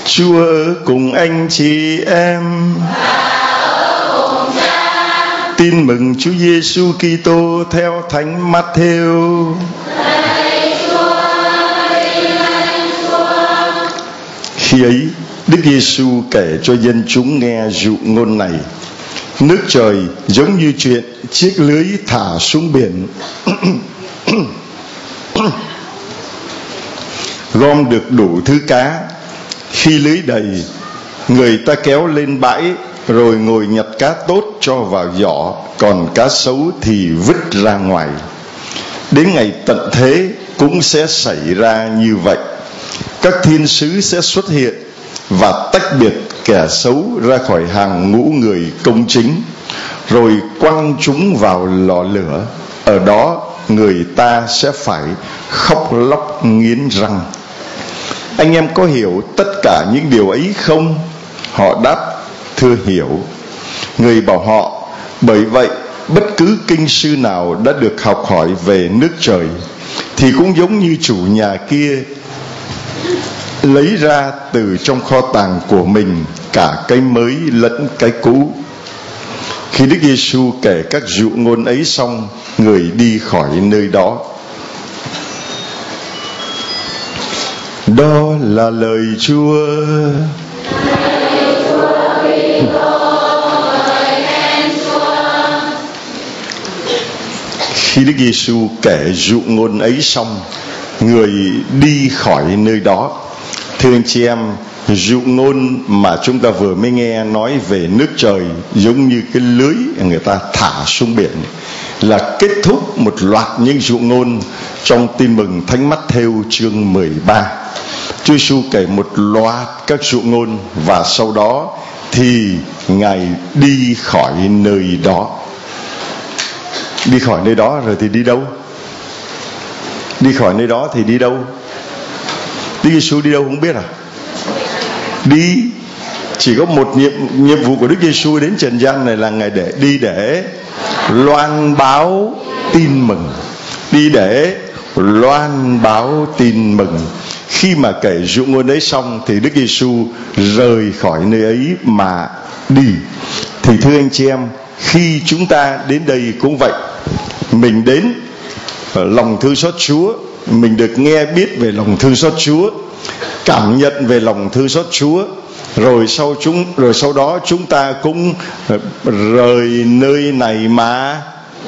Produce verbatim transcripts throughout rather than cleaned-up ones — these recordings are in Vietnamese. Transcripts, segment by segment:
Chúa ở cùng anh chị em. Tin mừng Chúa Giêsu Kitô theo Thánh Matthew. Khi ấy, Đức Giêsu kể cho dân chúng nghe dụ ngôn này: nước trời giống như chuyện chiếc lưới thả xuống biển gom được đủ thứ cá. Khi lưới đầy, người ta kéo lên bãi rồi ngồi nhặt cá tốt cho vào giỏ, còn cá xấu thì vứt ra ngoài. Đến ngày tận thế cũng sẽ xảy ra như vậy. Các thiên sứ sẽ xuất hiện và tách biệt kẻ xấu ra khỏi hàng ngũ người công chính, rồi quăng chúng vào lò lửa. Ở đó người ta sẽ phải khóc lóc nghiến răng. Anh em có hiểu tất cả những điều ấy không? Họ đáp: thưa hiểu. Người bảo họ: bởi vậy bất cứ kinh sư nào đã được học hỏi về nước trời thì cũng giống như chủ nhà kia lấy ra từ trong kho tàng của mình cả cái mới lẫn cái cũ. Khi Đức Giêsu kể các dụ ngôn ấy xong, người đi khỏi nơi đó. Đó là lời Chúa. Khi Đức Giêsu kể dụ ngôn ấy xong, người đi khỏi nơi đó. Thưa anh chị em, dụ ngôn mà chúng ta vừa mới nghe nói về nước trời giống như cái lưới người ta thả xuống biển là kết thúc một loạt những dụ ngôn trong Tin mừng Thánh Matthew chương mười ba. Chúa Giêsu kể một loạt các dụ ngôn và sau đó thì Ngài đi khỏi nơi đó. Đi khỏi nơi đó rồi thì đi đâu? Đi khỏi nơi đó thì đi đâu? Đức Giêsu đi đâu không biết à? Đi chỉ có một nhiệm nhiệm vụ của Đức Giêsu đến trần gian này là Ngài để đi để loan báo tin mừng, đi để loan báo tin mừng. Khi mà kể dụ ngôn ấy xong thì Đức Giêsu rời khỏi nơi ấy mà đi. Thì thưa anh chị em, khi chúng ta đến đây cũng vậy. Mình đến lòng thương xót Chúa, mình được nghe biết về lòng thương xót Chúa, cảm nhận về lòng thương xót Chúa, rồi sau chúng rồi sau đó chúng ta cũng rời nơi này mà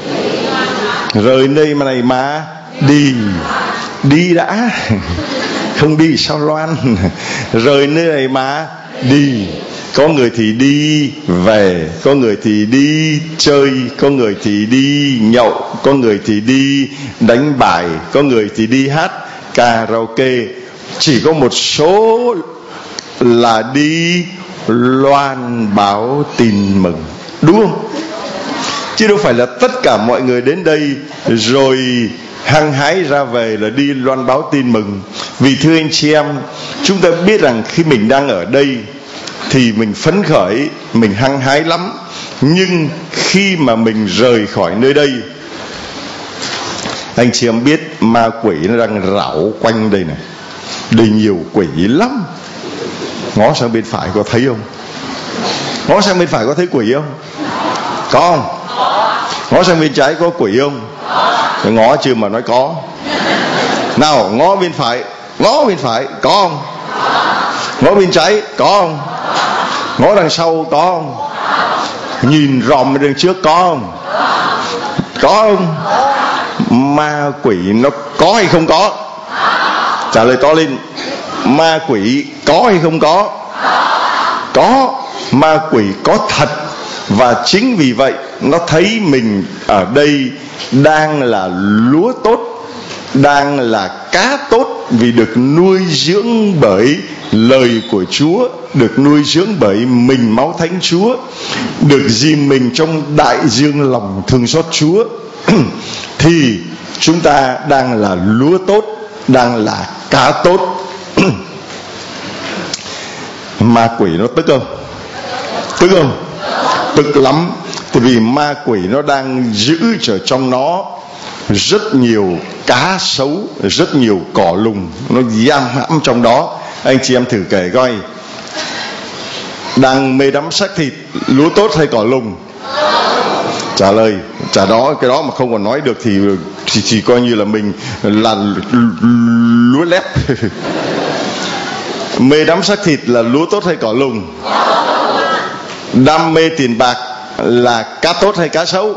rời nơi mà này mà đi đi đã không đi sao loan rời nơi này mà đi. Có người thì đi về, có người thì đi chơi, có người thì đi nhậu, có người thì đi đánh bài, có người thì đi hát karaoke. Chỉ có một số là đi loan báo tin mừng, đúng không? Chứ đâu phải là tất cả mọi người đến đây rồi hăng hái ra về là đi loan báo tin mừng. Vì thưa anh chị em, chúng ta biết rằng khi mình đang ở đây thì mình phấn khởi, mình hăng hái lắm. Nhưng khi mà mình rời khỏi nơi đây, anh chị em biết ma quỷ nó đang rảo quanh đây này, đây nhiều quỷ lắm. Ngó sang bên phải có thấy không? Ngó sang bên phải có thấy quỷ không? Có không? Ngó sang bên trái có quỷ không? Ngó chưa mà nói có. Nào, ngó bên phải, ngó bên phải có không? Ngó bên trái có không? Ngó đằng sau có không? Nhìn ròm đằng trước có không? Có không? Ma quỷ nó có hay không có? Trả lời to lên. Ma quỷ có hay không có? Có. Ma quỷ có thật. Và chính vì vậy nó thấy mình ở đây đang là lúa tốt, đang là cá tốt, vì được nuôi dưỡng bởi lời của Chúa, được nuôi dưỡng bởi mình máu thánh Chúa, được dìm mình trong đại dương lòng thương xót Chúa. Thì chúng ta đang là lúa tốt, đang là cá tốt. Ma quỷ nó tức không? Tức không? Tức lắm. Tại vì ma quỷ nó đang giữ ở trong nó rất nhiều cá sấu, rất nhiều cỏ lùng, nó giam hãm trong đó. Anh chị em thử kể coi, đang mê đắm xác thịt, lúa tốt hay cỏ lùng? Trả lời trả đó, cái đó mà không còn nói được thì thì, thì coi như là mình là lúa lép. Mê đắm xác thịt là lúa tốt hay cỏ lùng? Đam mê tiền bạc là cá tốt hay cá xấu?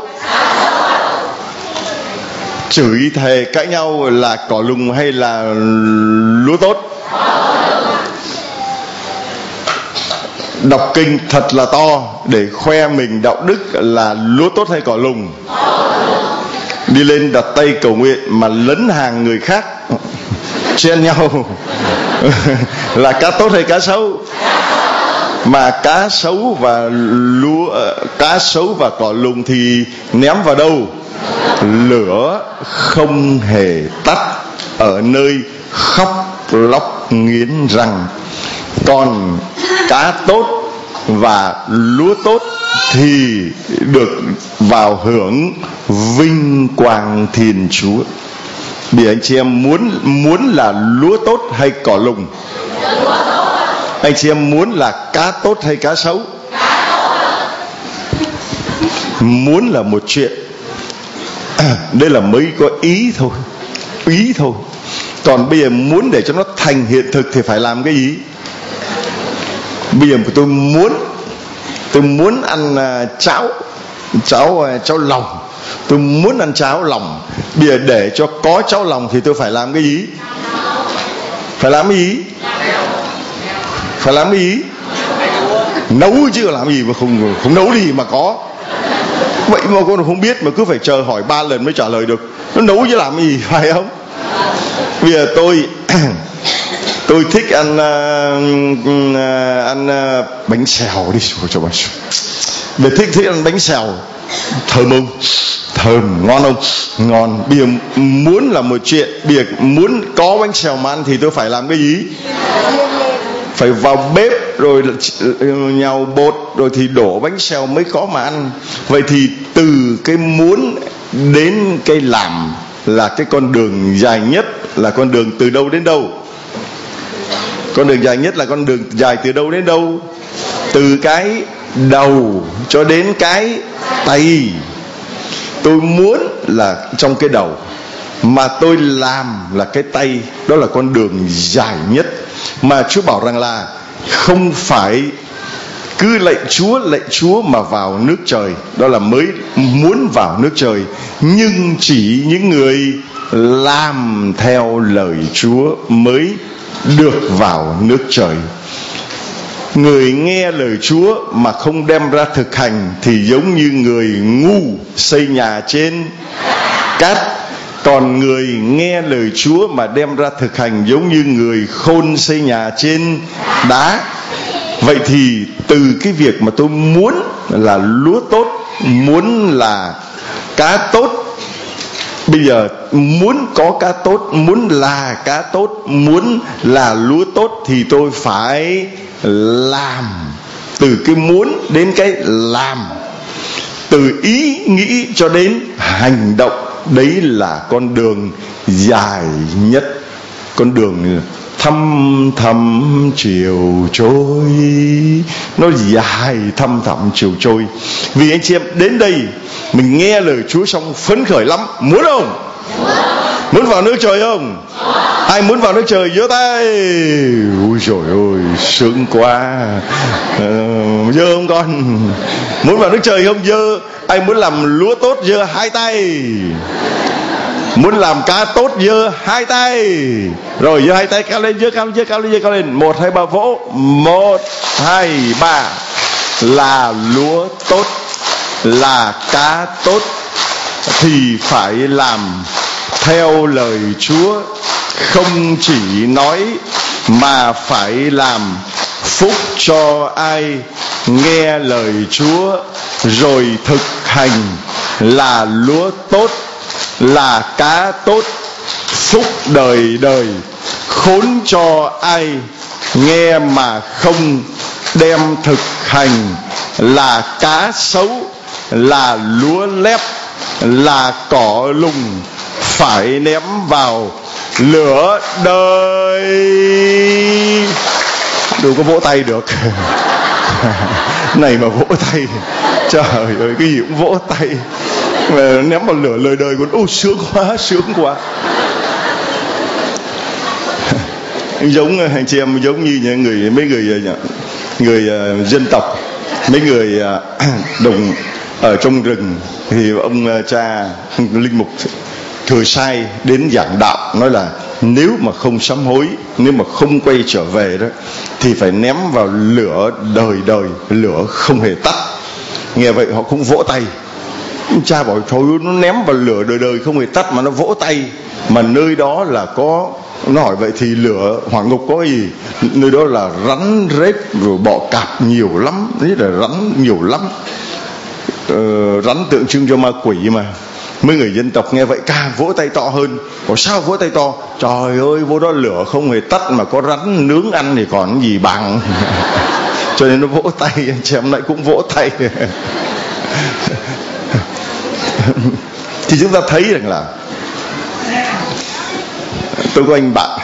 Chửi thề cãi nhau là cỏ lùng hay là lúa tốt? Đọc kinh thật là to để khoe mình đạo đức là lúa tốt hay cỏ lùng? Đi lên đặt tay cầu nguyện mà lấn hàng người khác, chen nhau là cá tốt hay cá xấu? Mà cá xấu và lúa cá xấu và cỏ lùng thì ném vào đâu? Lửa không hề tắt, ở nơi khóc lóc nghiến răng. Còn cá tốt và lúa tốt thì được vào hưởng vinh quang Thiên Chúa. Vì anh chị em muốn muốn là lúa tốt hay cỏ lùng? Anh chị em muốn là cá tốt hay cá xấu? Muốn là một chuyện, đây là mới có ý thôi, ý thôi. Còn bây giờ muốn để cho nó thành hiện thực thì phải làm cái gì? Bây giờ tôi muốn tôi muốn ăn uh, cháo cháo uh, cháo lòng, tôi muốn ăn cháo lòng. Bây giờ để cho có cháo lòng thì tôi phải làm cái gì? Phải làm cái gì? Phải làm cái gì? Nấu chứ làm gì mà không không nấu gì mà có. Vậy mà con không biết mà cứ phải chờ hỏi ba lần mới trả lời được. Nó nấu chứ làm cái gì, phải không? Bây giờ tôi tôi thích ăn uh, uh, ăn uh, bánh xèo đi cho bà. Để thích thích ăn bánh xèo, thơm không? Thơm, ngon không? Ngon. Bây giờ muốn là một chuyện, bây giờ muốn có bánh xèo mà ăn thì tôi phải làm cái gì? Phải vào bếp rồi nhào bột rồi thì đổ bánh xèo mới có mà ăn. Vậy thì từ cái muốn đến cái làm là cái con đường dài nhất, là con đường từ đâu đến đâu? Con đường dài nhất là con đường dài từ đâu đến đâu? Từ cái đầu cho đến cái tay. Tôi muốn là trong cái đầu, mà tôi làm là cái tay. Đó là con đường dài nhất. Mà Chúa bảo rằng là không phải cứ lạy Chúa lạy Chúa mà vào nước trời, đó là mới muốn vào nước trời. Nhưng chỉ những người làm theo lời Chúa mới được vào nước trời. Người nghe lời Chúa mà không đem ra thực hành thì giống như người ngu xây nhà trên cát. Còn người nghe lời Chúa mà đem ra thực hành giống như người khôn xây nhà trên đá. Vậy thì từ cái việc mà tôi muốn là lúa tốt, muốn là cá tốt, bây giờ muốn có cá tốt, muốn là cá tốt, muốn là lúa tốt thì tôi phải làm. Từ cái muốn đến cái làm, từ ý nghĩ cho đến hành động, đấy là con đường dài nhất. Con đường thăm thẳm chiều trôi, nó dài thăm thẳm chiều trôi. Vì anh chị em đến đây mình nghe lời Chúa xong phấn khởi lắm. Muốn không? Muốn vào nước trời không? Ai muốn vào nước trời giơ tay. Ôi trời ơi, sướng quá. Giơ không con? Muốn vào nước trời không? Giơ. Ai muốn làm lúa tốt giơ hai tay. Muốn làm cá tốt giơ hai tay. Rồi giơ hai tay cao lên, giơ cao lên, giơ cao lên, giơ cao lên. Một hai ba vỗ. Một hai ba. Là lúa tốt, là cá tốt thì phải làm theo lời Chúa. Không chỉ nói mà phải làm. Phúc cho ai nghe lời Chúa rồi thực hành. Là lúa tốt, là cá tốt, phúc đời đời. Khốn cho ai nghe mà không đem thực hành. Là cá xấu, là lúa lép, là cỏ lùng, phải ném vào lửa đời. Đừng có vỗ tay được. Này mà vỗ tay, trời ơi, cái gì cũng vỗ tay, mà ném vào lửa lời đời còn ô sướng quá, sướng quá. Giống anh chị em, giống như những người mấy người người uh, dân tộc, mấy người uh, đồng ở trong rừng, thì ông uh, cha linh mục Thừa Sai đến giảng đạo, nói là nếu mà không sám hối, nếu mà không quay trở về đó, thì phải ném vào lửa đời đời, lửa không hề tắt. Nghe vậy họ cũng vỗ tay. Cha bảo thôi, nó ném vào lửa đời đời không hề tắt mà nó vỗ tay. Mà nơi đó là có, nó hỏi vậy thì lửa hỏa ngục có gì? Nơi đó là rắn rết rồi bọ cạp nhiều lắm, đấy là rắn nhiều lắm. Ờ, rắn tượng trưng cho ma quỷ mà. Mấy người dân tộc nghe vậy càng vỗ tay to hơn. Có sao vỗ tay to? Trời ơi, vô đó lửa không hề tắt mà có rắn nướng ăn thì còn gì bằng. Cho nên nó vỗ tay, anh chị em lại cũng vỗ tay. Thì chúng ta thấy rằng là tôi có anh bạn,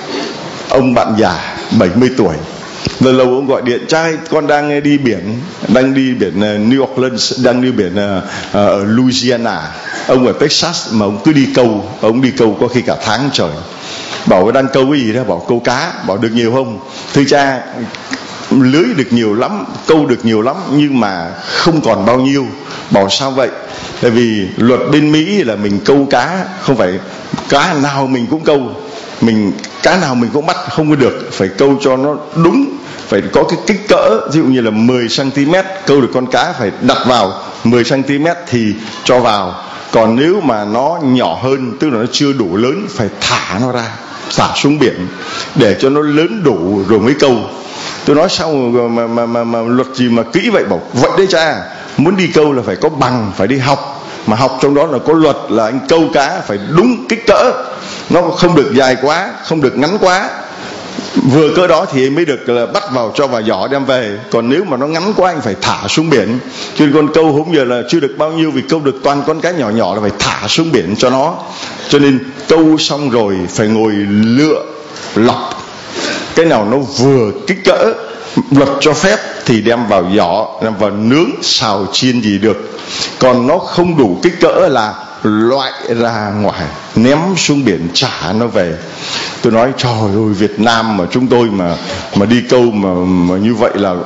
ông bạn già bảy mươi tuổi, lâu lâu ông gọi điện: trai, con đang đi biển, đang đi biển New Orleans, đang đi biển ở Louisiana. Ông ở Texas mà ông cứ đi câu, ông đi câu có khi cả tháng trời. Bảo đang câu cái gì đó? Bảo câu cá. Bảo được nhiều không? Thưa cha, lưới được nhiều lắm, câu được nhiều lắm, nhưng mà không còn bao nhiêu. Bảo sao vậy? Tại vì luật bên Mỹ là mình câu cá không phải cá nào mình cũng câu, mình cá nào mình cũng bắt không có được, phải câu cho nó đúng, phải có cái kích cỡ, ví dụ như là mười xăng ti mét câu được con cá phải đặt vào mười xăng ti mét thì cho vào. Còn nếu mà nó nhỏ hơn, tức là nó chưa đủ lớn, phải thả nó ra, thả xuống biển để cho nó lớn đủ rồi mới câu. Tôi nói sao mà, mà, mà, mà luật gì mà kỹ vậy? Bảo vậy đấy cha, muốn đi câu là phải có bằng, phải đi học. Mà học trong đó là có luật là anh câu cá phải đúng kích cỡ, nó không được dài quá, không được ngắn quá, vừa cỡ đó thì mới được là bắt vào, cho vào giỏ đem về. Còn nếu mà nó ngắn quá anh phải thả xuống biển. Cho nên con câu hôm giờ là chưa được bao nhiêu, vì câu được toàn con cá nhỏ nhỏ là phải thả xuống biển cho nó. Cho nên câu xong rồi phải ngồi lựa lọc cái nào nó vừa kích cỡ luật cho phép thì đem vào giỏ, đem vào nướng, xào, chiên gì được. Còn nó không đủ kích cỡ là loại ra ngoài, ném xuống biển, trả nó về. Tôi nói trời ơi, Việt Nam mà chúng tôi mà mà đi câu mà, mà như vậy là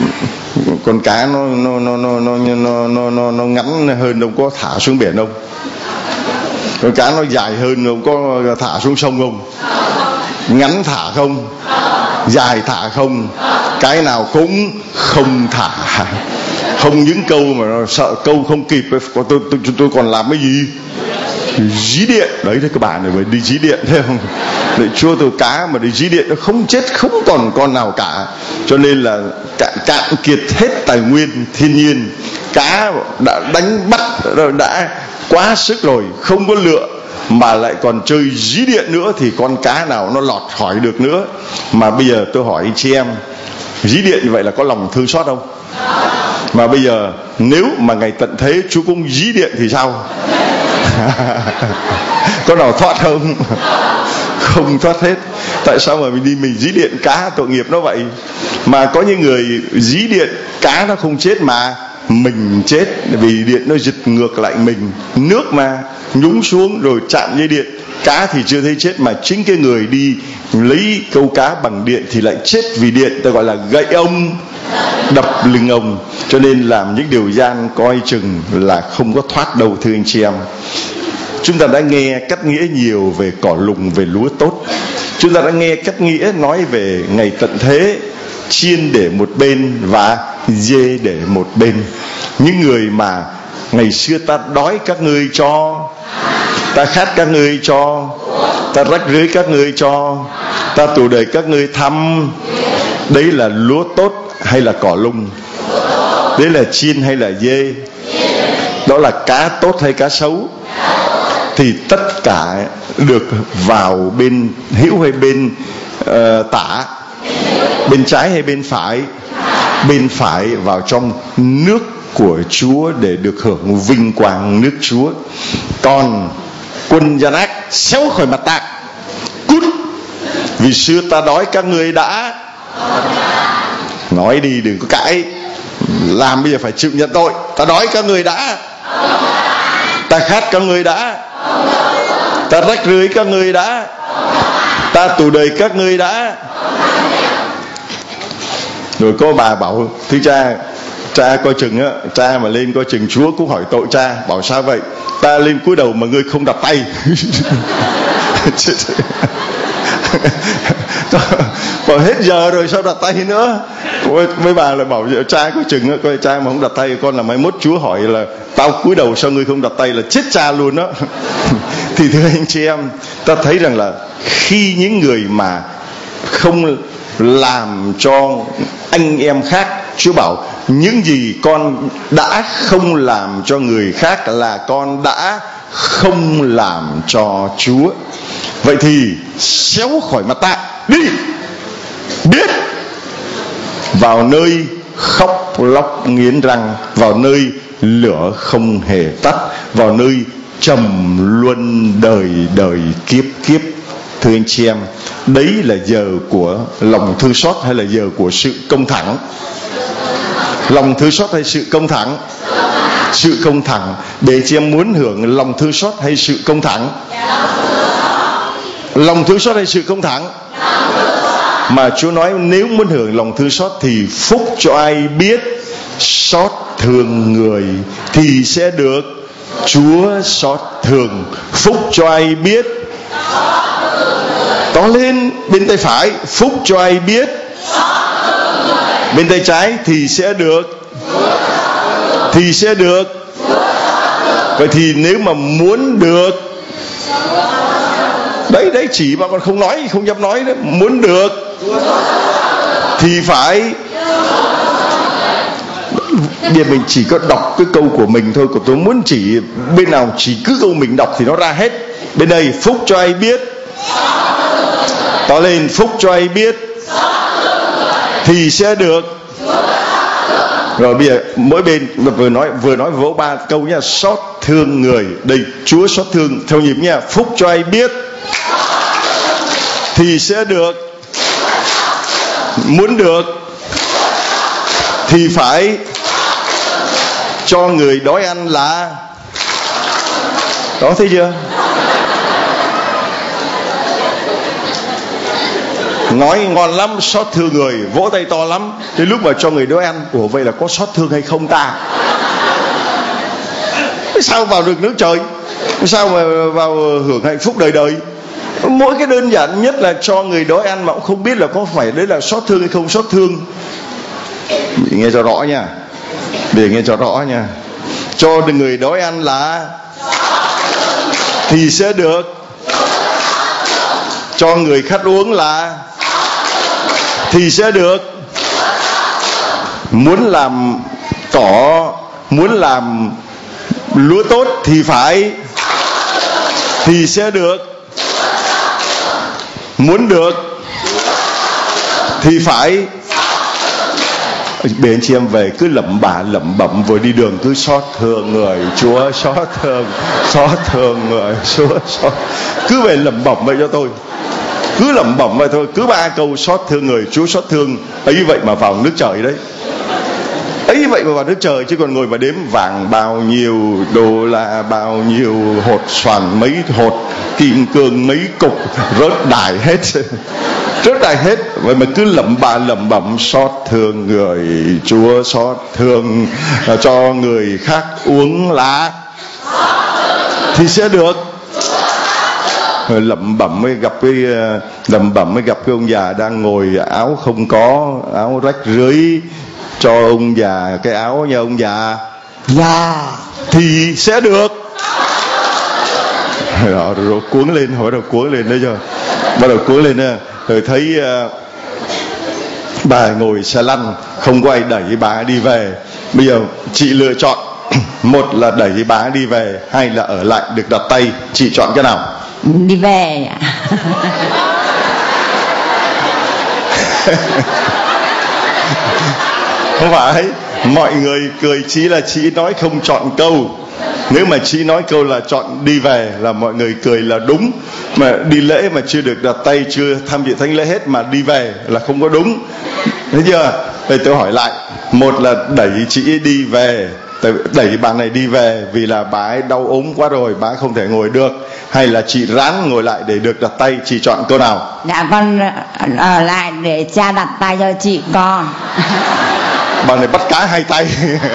con cá nó nó nó nó nó nó nó, nó, nó ngắn hơn, đâu có thả xuống biển không? Con cá nó dài hơn, đâu có thả xuống sông không? Ngắn thả không? Dài thả không? Cái nào cũng không thả. Không những câu mà nó sợ câu không kịp, tôi, tôi, tôi, tôi còn làm cái gì? Dí điện. Đấy, các bạn này phải đi dí điện, thấy không? Để chua từ cá mà đi dí điện nó không chết, không còn con nào cả. Cho nên là cạn, cạn kiệt hết tài nguyên thiên nhiên. Cá đã đánh bắt, đã quá sức rồi, không có lựa, mà lại còn chơi dí điện nữa thì con cá nào nó lọt khỏi được nữa. Mà bây giờ tôi hỏi chị em, dí điện như vậy là có lòng thương xót không? Mà bây giờ nếu mà ngày tận thế Chúa cũng dí điện thì sao? Có nào thoát không? Không thoát hết. Tại sao mà mình đi mình dí điện cá, tội nghiệp nó vậy? Mà có những người dí điện cá nó không chết mà mình chết, vì điện nó giật ngược lại mình. Nước mà nhúng xuống rồi chạm dây điện, cá thì chưa thấy chết, mà chính cái người đi lấy câu cá bằng điện thì lại chết vì điện. Ta gọi là gậy ông đập lưng ông. Cho nên làm những điều gian coi chừng là không có thoát đâu, thưa anh chị em. Chúng ta đã nghe cách nghĩa nhiều về cỏ lùng, về lúa tốt. Chúng ta đã nghe cách nghĩa nói về ngày tận thế, chiên để một bên và dê để một bên. Những người mà ngày xưa ta đói các ngươi cho, ta khát các ngươi cho, ta rách rưới các ngươi cho, ta tù đầy các ngươi thăm. Đấy là lúa tốt hay là cỏ lung? Đấy là chiên hay là dê? Đó là cá tốt hay cá xấu? Thì tất cả được vào bên hữu hay bên uh, tả, bên trái hay bên phải? Bên phải vào trong nước của Chúa để được hưởng vinh quang nước Chúa. Còn quân gian ác xéo khỏi mặt ta, cút, vì xưa ta đói các ngươi đã Nói đi đừng có cãi, làm bây giờ phải chịu nhận tội. Ta đói các người đã, ta khát các người đã, ta rách rưới các người đã, ta tù đầy các người đã. Rồi có bà bảo thưa cha, cha coi chừng á, cha mà lên coi chừng Chúa cũng hỏi tội cha. Bảo sao vậy? Ta lên cúi đầu mà ngươi không đặt tay. Bảo hết giờ rồi sao đặt tay nữa. Mấy bà lại bảo cha coi chừng á, coi cha mà không đặt tay con là mai mốt Chúa hỏi là tao cúi đầu sao ngươi không đặt tay là chết cha luôn đó. Thì thưa anh chị em, ta thấy rằng là khi những người mà không làm cho anh em khác, Chúa bảo những gì con đã không làm cho người khác là con đã không làm cho Chúa. Vậy thì xéo khỏi mặt ta đi, biết vào nơi khóc lóc nghiến răng, vào nơi lửa không hề tắt, vào nơi trầm luân đời đời kiếp kiếp. Thưa anh chị em, đấy là giờ của lòng thương xót hay là giờ của sự công thẳng? Lòng thương xót hay sự công thẳng? Sự công thẳng. Để chị em muốn hưởng lòng thương xót hay sự công thẳng? Lòng thương xót hay sự công thẳng? Mà Chúa nói nếu muốn hưởng lòng thương xót thì phúc cho ai biết xót thương người thì sẽ được Chúa xót thương. Phúc cho ai biết, to lên bên tay phải, phúc cho ai biết bên tay trái thì sẽ được, thì sẽ được. Vậy thì nếu mà muốn được, đấy đấy chỉ mà còn không nói, không dám nói đấy. Muốn được thì phải, bây giờ mình chỉ có đọc cái câu của mình thôi. Còn tôi muốn chỉ bên nào chỉ cứ câu mình đọc thì nó ra hết. Bên đây phúc cho ai biết, to lên, phúc cho ai biết thì sẽ được. Rồi bây giờ mỗi bên vừa nói vừa nói vỗ ba câu nha. Xót thương người, đây Chúa xót thương theo nhịp nha. Phúc cho ai biết thì sẽ được, muốn được thì phải cho người đói ăn là đó, thấy chưa? Nói ngon lắm, xót thương người, vỗ tay to lắm. Đến lúc mà cho người đói ăn, ủa vậy là có xót thương hay không ta? Sao vào được nước trời? Sao mà vào hưởng hạnh phúc đời đời? Mỗi cái đơn giản nhất là cho người đói ăn mà cũng không biết là có phải đấy là xót thương hay không xót thương. Mình nghe cho rõ nha, để nghe cho rõ nha. Cho người đói ăn là thì sẽ được, cho người khát uống là thì sẽ được. Muốn làm cỏ, muốn làm lúa tốt thì phải thì sẽ được. Muốn được thì phải. Bên chị em về cứ lẩm bả lẩm bẩm vừa đi đường cứ xót thương người, Chúa xót thương, xót thương người, Chúa xót. Cứ về lẩm bẩm vậy cho tôi, cứ lẩm bẩm vậy thôi, cứ ba câu xót thương người, Chúa xót thương. Ấy vậy mà vào nước trời đấy, ấy vậy mà vào nước trời. Chứ còn ngồi mà đếm vàng bao nhiêu, đô la bao nhiêu, hột xoàn mấy hột, kim cương mấy cục, rớt đài hết. Rớt đài hết. Vậy mà cứ lẩm bà lẩm bẩm xót thương người, Chúa xót thương, cho người khác uống lá thì sẽ được. Lẩm bẩm mới gặp cái lẩm bẩm mới gặp cái ông già đang ngồi áo không có, áo rách rưới, cho ông già cái áo nha ông già, dạ thì sẽ được. Rồi, rồi cuốn lên, hỏi đầu cuốn lên đấy chưa? Bắt đầu cuốn lên nè. Rồi thấy uh, bà ngồi xe lăn, không có ai đẩy bà đi về. Bây giờ chị lựa chọn, một là đẩy bà đi về, hai là ở lại được đặt tay. Chị chọn cái nào? Đi về ạ. Không phải, mọi người cười chị là chị nói không chọn câu. Nếu mà chị nói câu là chọn đi về là mọi người cười là đúng. Mà đi lễ mà chưa được đặt tay, chưa tham dự thánh lễ hết mà đi về là không có đúng. Thấy chưa? Bây tôi hỏi lại, một là đẩy chị ấy đi về, đẩy bà này đi về vì là bà ấy đau ốm quá rồi, bà ấy không thể ngồi được, hay là chị ráng ngồi lại để được đặt tay, chị chọn câu nào? Dạ con ở lại để cha đặt tay cho chị con. Bà này bắt cá hai tay.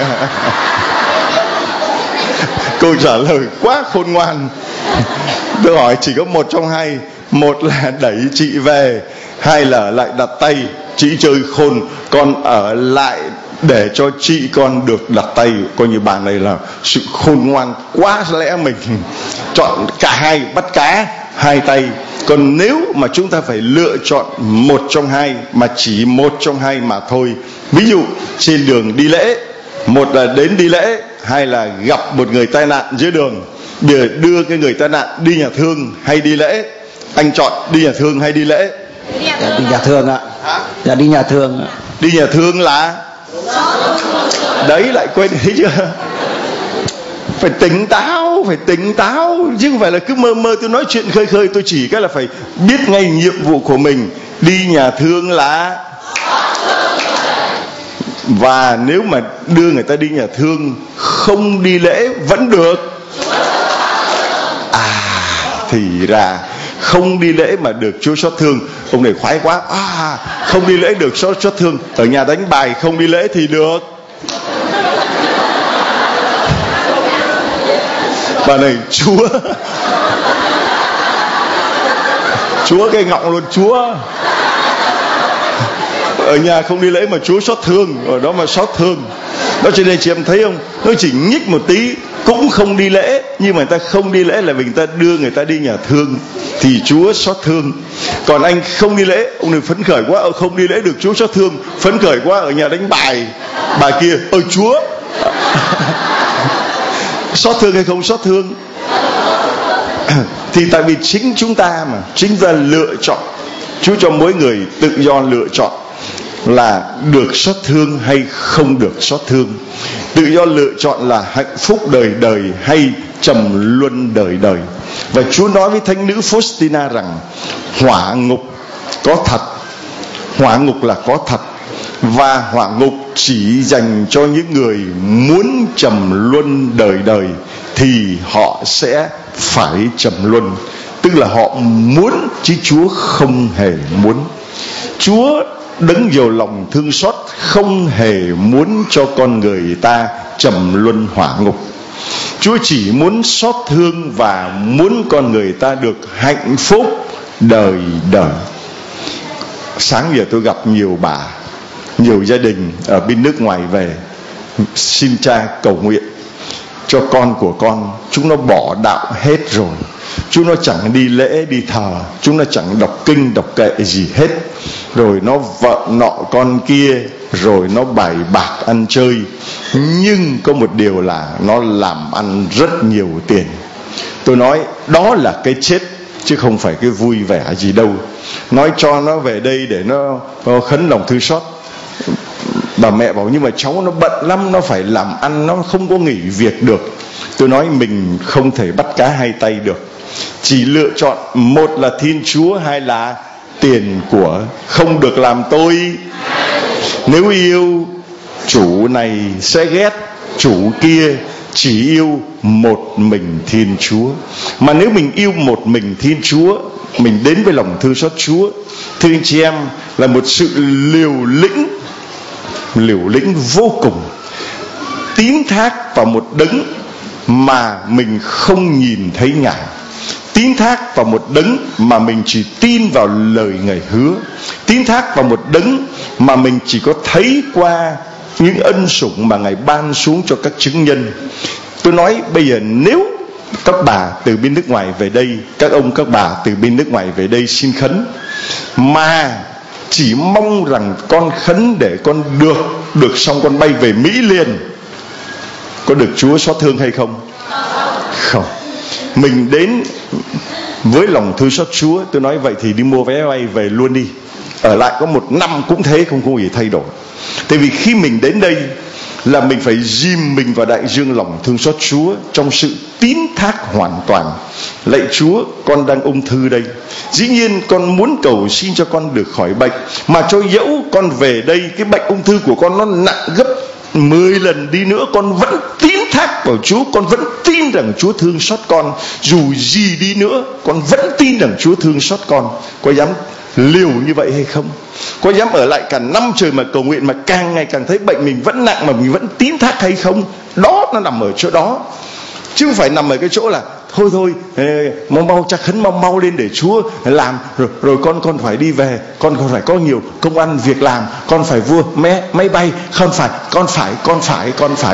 Câu trả lời quá khôn ngoan. Tôi hỏi chỉ có một trong hai, một là đẩy chị về, hai là ở lại đặt tay. Chị chơi khôn, con ở lại để cho chị con được đặt tay. Coi như bà này là sự khôn ngoan quá lẽ mình chọn cả hai, bắt cá hai tay. Còn nếu mà chúng ta phải lựa chọn một trong hai, mà chỉ một trong hai mà thôi, ví dụ trên đường đi lễ, một là đến đi lễ, hai là gặp một người tai nạn dưới đường, bây giờ đưa cái người tai nạn đi nhà thương hay đi lễ, anh chọn đi nhà thương hay đi lễ? Dạ, đi nhà thương ạ. Dạ đi nhà thương ạ. Đi nhà thương là đấy, lại quên, thấy chưa? Phải tỉnh táo, phải tỉnh táo, chứ không phải là cứ mơ mơ tôi nói chuyện khơi khơi. Tôi chỉ cái là phải biết ngay nhiệm vụ của mình. Đi nhà thương là, và nếu mà đưa người ta đi nhà thương không đi lễ vẫn được. À thì ra không đi lễ mà được Chúa xót thương. Ông này khoái quá. À không đi lễ được Chúa xót thương. Ở nhà đánh bài không đi lễ thì được. Bà này Chúa Chúa cái ngọng luôn, Chúa ở nhà không đi lễ mà Chúa xót thương, ở đó mà xót thương. Đó, cho nên chị em thấy không, nó chỉ nhích một tí cũng không đi lễ, nhưng mà người ta không đi lễ là vì người ta đưa người ta đi nhà thương thì Chúa xót thương. Còn anh không đi lễ, ông này phấn khởi quá, ở không đi lễ được Chúa xót thương, phấn khởi quá ở nhà đánh bài, bà kia ơi Chúa xót thương hay không xót thương? Thì tại vì chính chúng ta mà, chính ta lựa chọn. Chúa cho mỗi người tự do lựa chọn là được xót thương hay không được xót thương. Tự do lựa chọn là hạnh phúc đời đời hay trầm luân đời đời. Và Chúa nói với thánh nữ Faustina rằng hỏa ngục có thật, hỏa ngục là có thật, và hỏa ngục chỉ dành cho những người muốn trầm luân đời đời thì họ sẽ phải trầm luân. Tức là họ muốn chứ Chúa không hề muốn. Chúa đấng giàu lòng thương xót không hề muốn cho con người ta trầm luân hỏa ngục. Chúa chỉ muốn xót thương và muốn con người ta được hạnh phúc đời đời. Sáng giờ tôi gặp nhiều bà, nhiều gia đình ở bên nước ngoài về xin cha cầu nguyện cho con của con. Chúng nó bỏ đạo hết rồi, chúng nó chẳng đi lễ đi thờ, chúng nó chẳng đọc kinh đọc kệ gì hết, rồi nó vợ nọ con kia, rồi nó bài bạc ăn chơi. Nhưng có một điều là nó làm ăn rất nhiều tiền. Tôi nói đó là cái chết chứ không phải cái vui vẻ gì đâu. Nói cho nó về đây để nó, nó khấn lòng thương xót. Bà mẹ bảo nhưng mà cháu nó bận lắm, nó phải làm ăn, nó không có nghỉ việc được. Tôi nói mình không thể bắt cá hai tay được. Chỉ lựa chọn một là Thiên Chúa, hai là tiền của. Không được làm tôi. Nếu yêu chủ này sẽ ghét chủ kia. Chỉ yêu một mình Thiên Chúa. Mà nếu mình yêu một mình Thiên Chúa, mình đến với lòng thương xót Chúa, thưa anh chị em, là một sự liều lĩnh, liều lĩnh vô cùng, tín thác vào một đấng mà mình không nhìn thấy Ngài, tín thác vào một đấng mà mình chỉ tin vào lời Ngài hứa, tín thác vào một đấng mà mình chỉ có thấy qua những ân sủng mà Ngài ban xuống cho các chứng nhân. Tôi nói bây giờ nếu các bà từ bên nước ngoài về đây, các ông các bà từ bên nước ngoài về đây xin khấn, mà chỉ mong rằng con khấn để con được được xong con bay về Mỹ liền, có được Chúa xót thương hay không? Không. Mình đến với lòng thương xót Chúa, tôi nói vậy thì đi mua vé bay về luôn đi, ở lại có một năm cũng thế, không có gì thay đổi. Tại vì khi mình đến đây, là mình phải dìm mình vào đại dương lòng thương xót Chúa trong sự tín thác hoàn toàn. Lạy Chúa, con đang ung thư đây, dĩ nhiên con muốn cầu xin cho con được khỏi bệnh, mà cho dẫu con về đây cái bệnh ung thư của con nó nặng gấp mười lần đi nữa, con vẫn tín thác vào Chúa, con vẫn tin rằng Chúa thương xót con. Dù gì đi nữa, con vẫn tin rằng Chúa thương xót con. Có dám liều như vậy hay không? Có dám ở lại cả năm trời mà cầu nguyện mà càng ngày càng thấy bệnh mình vẫn nặng mà mình vẫn tín thác hay không? Đó, nó nằm ở chỗ đó, chứ không phải nằm ở cái chỗ là thôi thôi mau mau chắc khấn mau mau lên để Chúa làm rồi, rồi con con phải đi về, con còn phải có nhiều công ăn việc làm, con phải vua mé máy bay, không phải con phải con phải con phải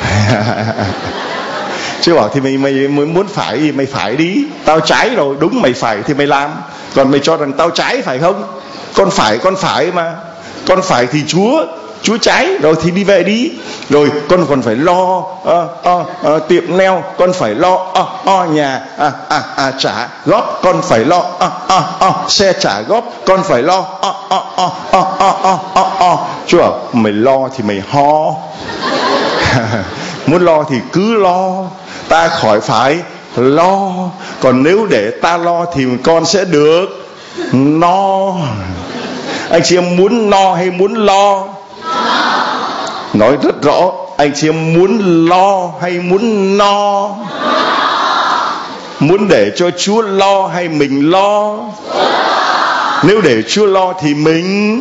chứ bảo thì mày mày mới muốn phải thì mày phải đi, tao trái rồi, đúng mày phải thì mày làm, còn mày cho rằng tao trái phải không? Con phải con phải mà, con phải thì Chúa Chúa trái rồi thì đi về đi. Rồi con còn phải lo uh, uh, uh, tiệm neo, con phải lo uh, uh, nhà à, à, à, trả góp, con phải lo uh, uh, uh, xe trả góp, con phải lo uh, uh, uh, uh, uh, uh, uh. Chúa bảo mày lo thì mày ho muốn lo thì cứ lo, ta khỏi phải lo. Còn nếu để ta lo thì con sẽ được no. Anh chị em muốn no hay muốn lo? Nói rất rõ, anh chị em muốn lo hay muốn no? Muốn để cho Chúa lo hay mình lo? Nếu để Chúa lo thì mình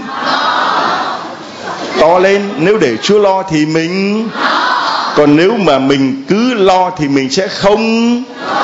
to lên, nếu để Chúa lo thì mình, còn nếu mà mình cứ lo thì mình sẽ không.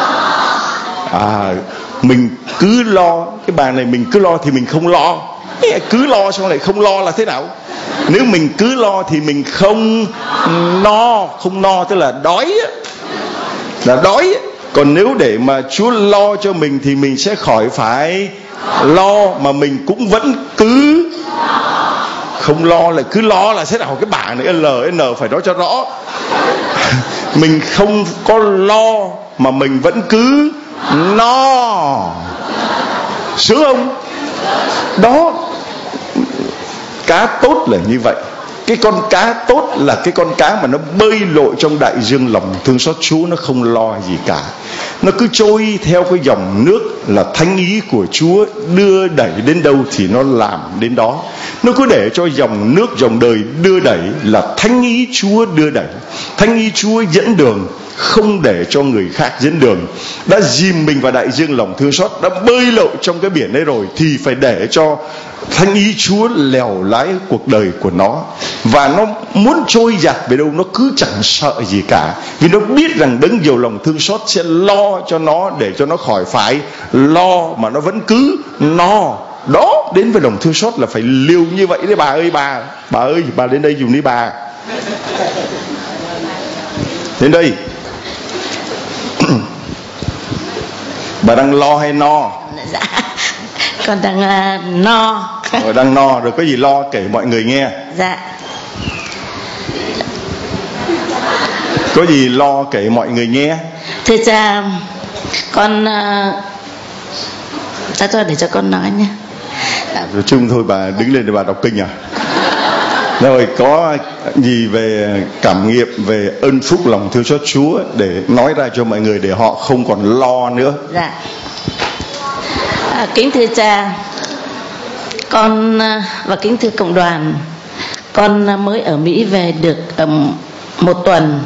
À, mình cứ lo, cái bài này mình cứ lo thì mình không lo. Cứ lo xong lại không lo là thế nào? Nếu mình cứ lo thì mình không no. Không no tức là đói, là đói. Còn nếu để mà Chúa lo cho mình thì mình sẽ khỏi phải lo, mà mình cũng vẫn cứ không lo. Lại cứ lo là thế nào? Cái bảng này L N phải nói cho rõ. Mình không có lo mà mình vẫn cứ no. Sướng không? Đó, cá tốt là như vậy. Cái con cá tốt là cái con cá mà nó bơi lội trong đại dương lòng thương xót Chúa, nó không lo gì cả. Nó cứ trôi theo cái dòng nước là thánh ý của Chúa đưa đẩy đến đâu thì nó làm đến đó. Nó cứ để cho dòng nước, dòng đời đưa đẩy là thánh ý Chúa đưa đẩy. Thánh ý Chúa dẫn đường, không để cho người khác dẫn đường. Đã dìm mình vào đại dương lòng thương xót, đã bơi lội trong cái biển đấy rồi, thì phải để cho thánh ý Chúa lèo lái cuộc đời của nó. Và nó muốn trôi dạt về đâu nó cứ chẳng sợ gì cả, vì nó biết rằng đấng giàu lòng thương xót sẽ lo cho nó, để cho nó khỏi phải lo mà nó vẫn cứ no. Đó, đến với lòng thương xót là phải liều như vậy đấy bà ơi. Bà bà ơi, bà đến đây dùng đi bà. Đến đây. Bà đang lo hay no? Dạ, con đang uh, no. Rồi đang no rồi, có gì lo kể mọi người nghe. Dạ. Có gì lo kể mọi người nghe. Thưa cha, con uh, cha cho để cho con nói nha. Rồi chung thôi, bà đứng lên để bà đọc kinh à? Rồi có gì về cảm nghiệm về ơn phúc lòng thương xót Chúa để nói ra cho mọi người, để họ không còn lo nữa. Dạ. À, kính thưa cha, con và kính thưa cộng đoàn, con mới ở Mỹ về được um, một tuần.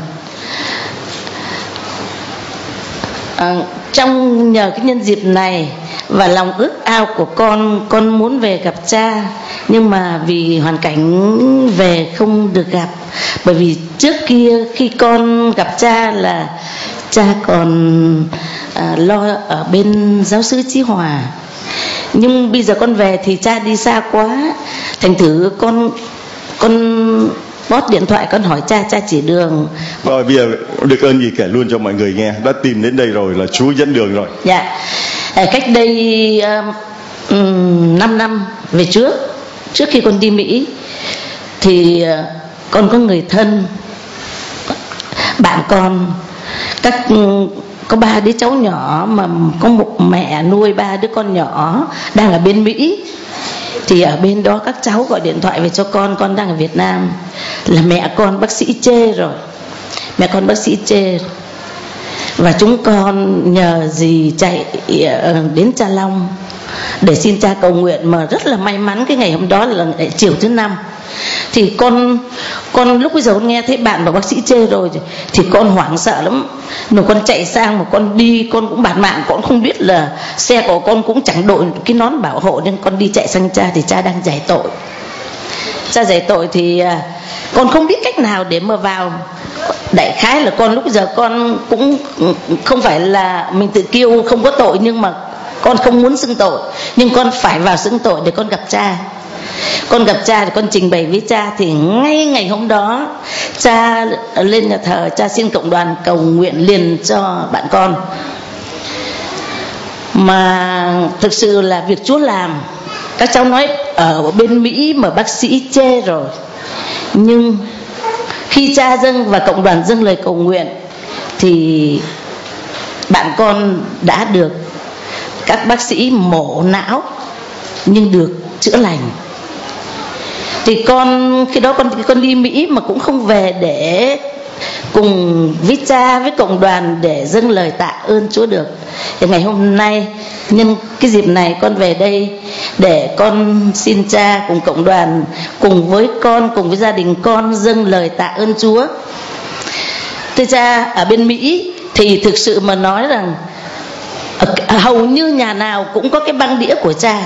À, trong nhờ cái nhân dịp này và lòng ước ao của con, con muốn về gặp cha, nhưng mà vì hoàn cảnh về không được gặp. Bởi vì trước kia khi con gặp cha là cha còn à, lo ở bên giáo xứ Chí Hòa, nhưng bây giờ con về thì cha đi xa quá, thành thử con con bót điện thoại con hỏi cha, cha chỉ đường. Rồi bây giờ được ơn gì kể luôn cho mọi người nghe. Đã tìm đến đây rồi là Chúa dẫn đường rồi. Dạ. Cách đây um, năm năm về trước, trước khi con đi Mỹ, thì uh, con có người thân, bạn con, các có ba đứa cháu nhỏ mà có một mẹ nuôi ba đứa con nhỏ đang ở bên Mỹ. Thì ở bên đó các cháu gọi điện thoại về cho con, con đang ở Việt Nam. là mẹ con bác sĩ chê rồi, mẹ con bác sĩ chê, và chúng con nhờ dì chạy đến Cha Long để xin cha cầu nguyện. Mà rất là may mắn cái ngày hôm đó là chiều thứ năm, thì con con lúc bây giờ con nghe thấy bạn và bác sĩ chê rồi thì con hoảng sợ lắm, rồi con chạy sang mà con đi, con cũng bạt mạng, con không biết là xe của con cũng chẳng đội cái nón bảo hộ, nên con đi chạy sang cha thì cha đang giải tội. Cha giải tội thì con không biết cách nào để mà vào. Đại khái là con lúc giờ con cũng không phải là mình tự kêu không có tội, nhưng mà con không muốn xưng tội, nhưng con phải vào xưng tội để con gặp cha. Con gặp cha thì con trình bày với cha, thì ngay ngày hôm đó cha lên nhà thờ, cha xin cộng đoàn cầu nguyện liền cho bạn con. Mà thực sự là việc Chúa làm. Các cháu nói ở bên Mỹ mà bác sĩ chê rồi, nhưng khi cha dâng và cộng đoàn dâng lời cầu nguyện thì bạn con đã được các bác sĩ mổ não nhưng được chữa lành. Thì con khi đó con con đi Mỹ mà cũng không về để cùng với cha với cộng đoàn để dâng lời tạ ơn Chúa được. Thì ngày hôm nay nhân cái dịp này con về đây để con xin cha cùng cộng đoàn, cùng với con, cùng với gia đình con dâng lời tạ ơn Chúa. Thưa cha, ở bên Mỹ thì thực sự mà nói rằng hầu như nhà nào cũng có cái băng đĩa của cha,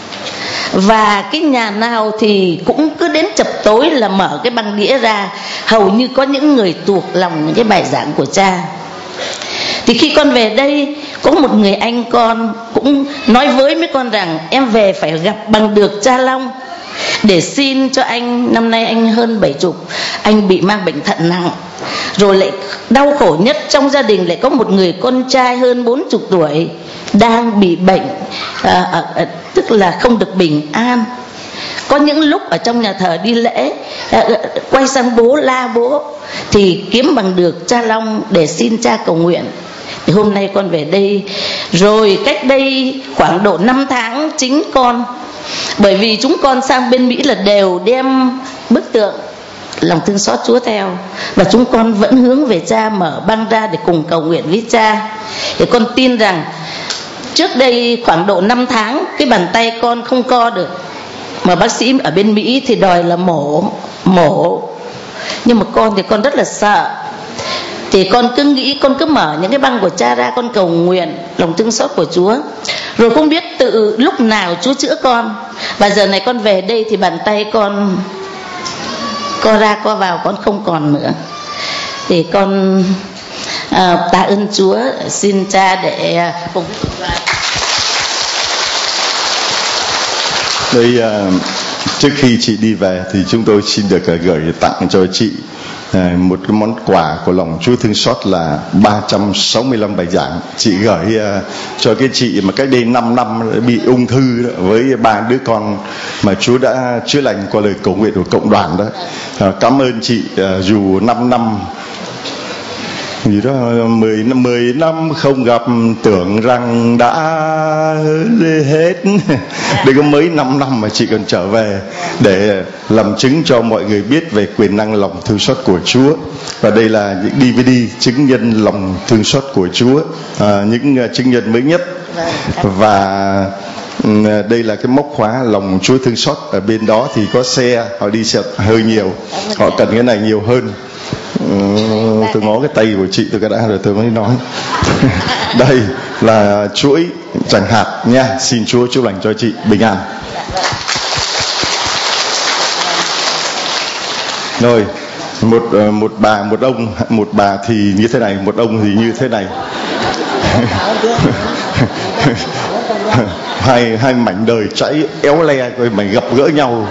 và cái nhà nào thì cũng cứ đến chập tối là mở cái băng đĩa ra, hầu như có những người thuộc lòng những cái bài giảng của cha. Thì khi con về đây, có một người anh con cũng nói với mấy con rằng em về phải gặp bằng được cha Long để xin cho anh. Năm nay anh hơn bảy chục, anh bị mang bệnh thận nặng, rồi lại đau khổ nhất trong gia đình lại có một người con trai hơn bốn chục tuổi đang bị bệnh, à, à, tức là không được bình an. Có những lúc ở trong nhà thờ đi lễ, à, quay sang bố la bố, thì kiếm bằng được cha Long để xin cha cầu nguyện. Thì hôm nay con về đây, rồi cách đây khoảng độ năm tháng chính con, bởi vì chúng con sang bên Mỹ là đều đem bức tượng lòng thương xót Chúa theo, và chúng con vẫn hướng về cha, mở băng ra để cùng cầu nguyện với cha. Thì con tin rằng trước đây khoảng độ năm tháng cái bàn tay con không co được, mà bác sĩ ở bên Mỹ thì đòi là mổ mổ nhưng mà con thì con rất là sợ. Thì con cứ nghĩ, con cứ mở những cái băng của cha ra, con cầu nguyện lòng thương xót của Chúa, rồi không biết tự lúc nào Chúa chữa con. Và giờ này con về đây thì bàn tay con co ra co vào, con không còn nữa. Thì con à, tạ ơn Chúa, xin cha để cùng đây. Uh, trước khi chị đi về thì chúng tôi xin được uh, gửi tặng cho chị uh, một cái món quà của lòng Chúa thương xót là ba trăm sáu mươi lăm bài giảng. Chị gửi uh, cho cái chị mà cách đây năm năm bị ung thư đó, với ba đứa con mà Chúa đã chữa lành qua lời cầu nguyện của cộng đoàn đó. Uh, cảm ơn chị. Uh, dù năm năm gì đó, mười năm mười năm không gặp, tưởng rằng đã hết. Đây có mấy năm năm mà chị còn trở về để làm chứng cho mọi người biết về quyền năng lòng thương xót của Chúa. Và đây là những đê vê đê chứng nhân lòng thương xót của Chúa, à, những chứng nhân mới nhất. Và đây là cái móc khóa lòng Chúa thương xót. Ở bên đó thì có xe, họ đi xe hơi nhiều, họ cần cái này nhiều hơn. Ừ, tôi ngó cái tay của chị tôi cái đã rồi tôi mới nói. Đây là chuỗi tràng hạt nha. Xin Chúa chúc lành cho chị bình an. Rồi một một bà một ông, một bà thì như thế này, một ông thì như thế này. hai hai mảnh đời cháy éo le rồi mày gặp gỡ nhau.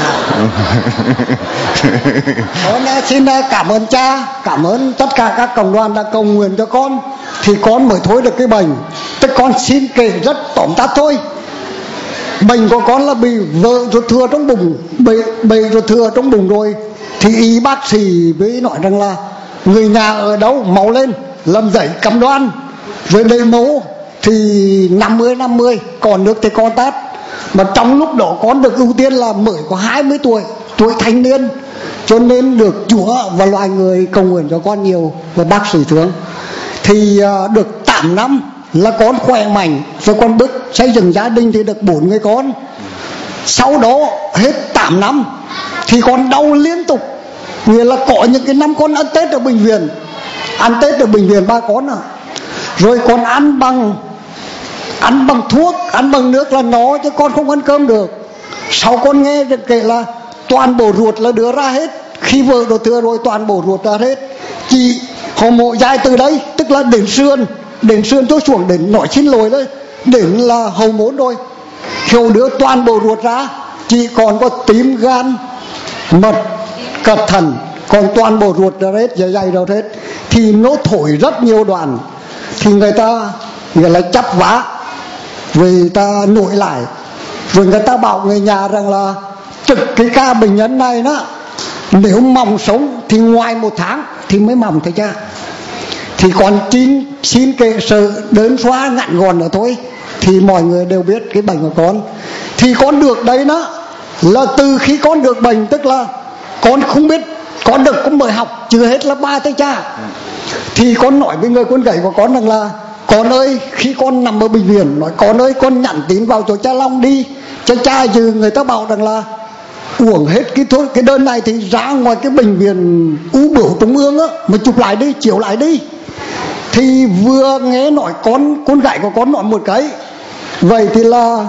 Dạ. Xin cảm ơn cha, cảm ơn tất cả các cộng đoàn đã cầu nguyện cho con, thì con mới thối được cái bệnh. Tức con xin kể rất tóm tắt thôi. Bệnh của con là bị vỡ ruột thừa trong bụng, bị bị ruột thừa trong bụng rồi, thì y bác sĩ mới nói rằng là người nhà ở đâu máu lên làm giấy cam đoan rồi lấy máu thì năm mươi năm mươi, còn nước thì con tát. Mà trong lúc đó con được ưu tiên là mới có hai mươi tuổi, tuổi thanh niên, cho nên được Chúa và loài người cầu nguyện cho con nhiều và bác sĩ thương. Thì uh, được tám năm là con khỏe mạnh, rồi con bước xây dựng gia đình thì được bốn người con. Sau đó hết tám năm thì con đau liên tục, nghĩa là có những cái năm con ăn Tết ở bệnh viện, ăn Tết ở bệnh viện ba con à, rồi con ăn bằng ăn bằng thuốc, ăn bằng nước là nó, chứ con không ăn cơm được. Sau con nghe được kể là toàn bộ ruột là đưa ra hết, khi vợ đồ thừa rồi toàn bộ ruột ra hết, chỉ họ mổ dài từ đây, tức là đến sườn, đến sườn tôi xuống đến nói xin lỗi đấy, đến là hậu môn rồi, hiểu đưa toàn bộ ruột ra, chỉ còn có tim, gan, mật, cật thận, còn toàn bộ ruột ra hết, dạ dày ra hết, thì nó thổi rất nhiều đoạn, thì người ta người là chắp vá, vì ta nổi lại, rồi người ta bảo người nhà rằng là trực cái ca bệnh nhân này đó, nếu mong sống thì ngoài một tháng thì mới mong thấy cha. Thì còn xin xin kệ sự đơn xóa ngắn gọn nữa thôi, thì mọi người đều biết cái bệnh của con. Thì con được đấy đó là từ khi con được bệnh, tức là con không biết, con được cũng mới học chưa hết là ba tay cha. Thì con nói với người con gầy của con rằng là con ơi, khi con nằm ở bệnh viện, nói con ơi, con nhắn tin vào cho cha Long đi, cho cha dư. Người ta bảo rằng là uổng hết cái thuốc, cái đơn này thì ra ngoài cái bệnh viện u bướu trung ương á mà chụp lại đi, chiếu lại đi. Thì vừa nghe nói con con gái của con nói một cái, vậy thì là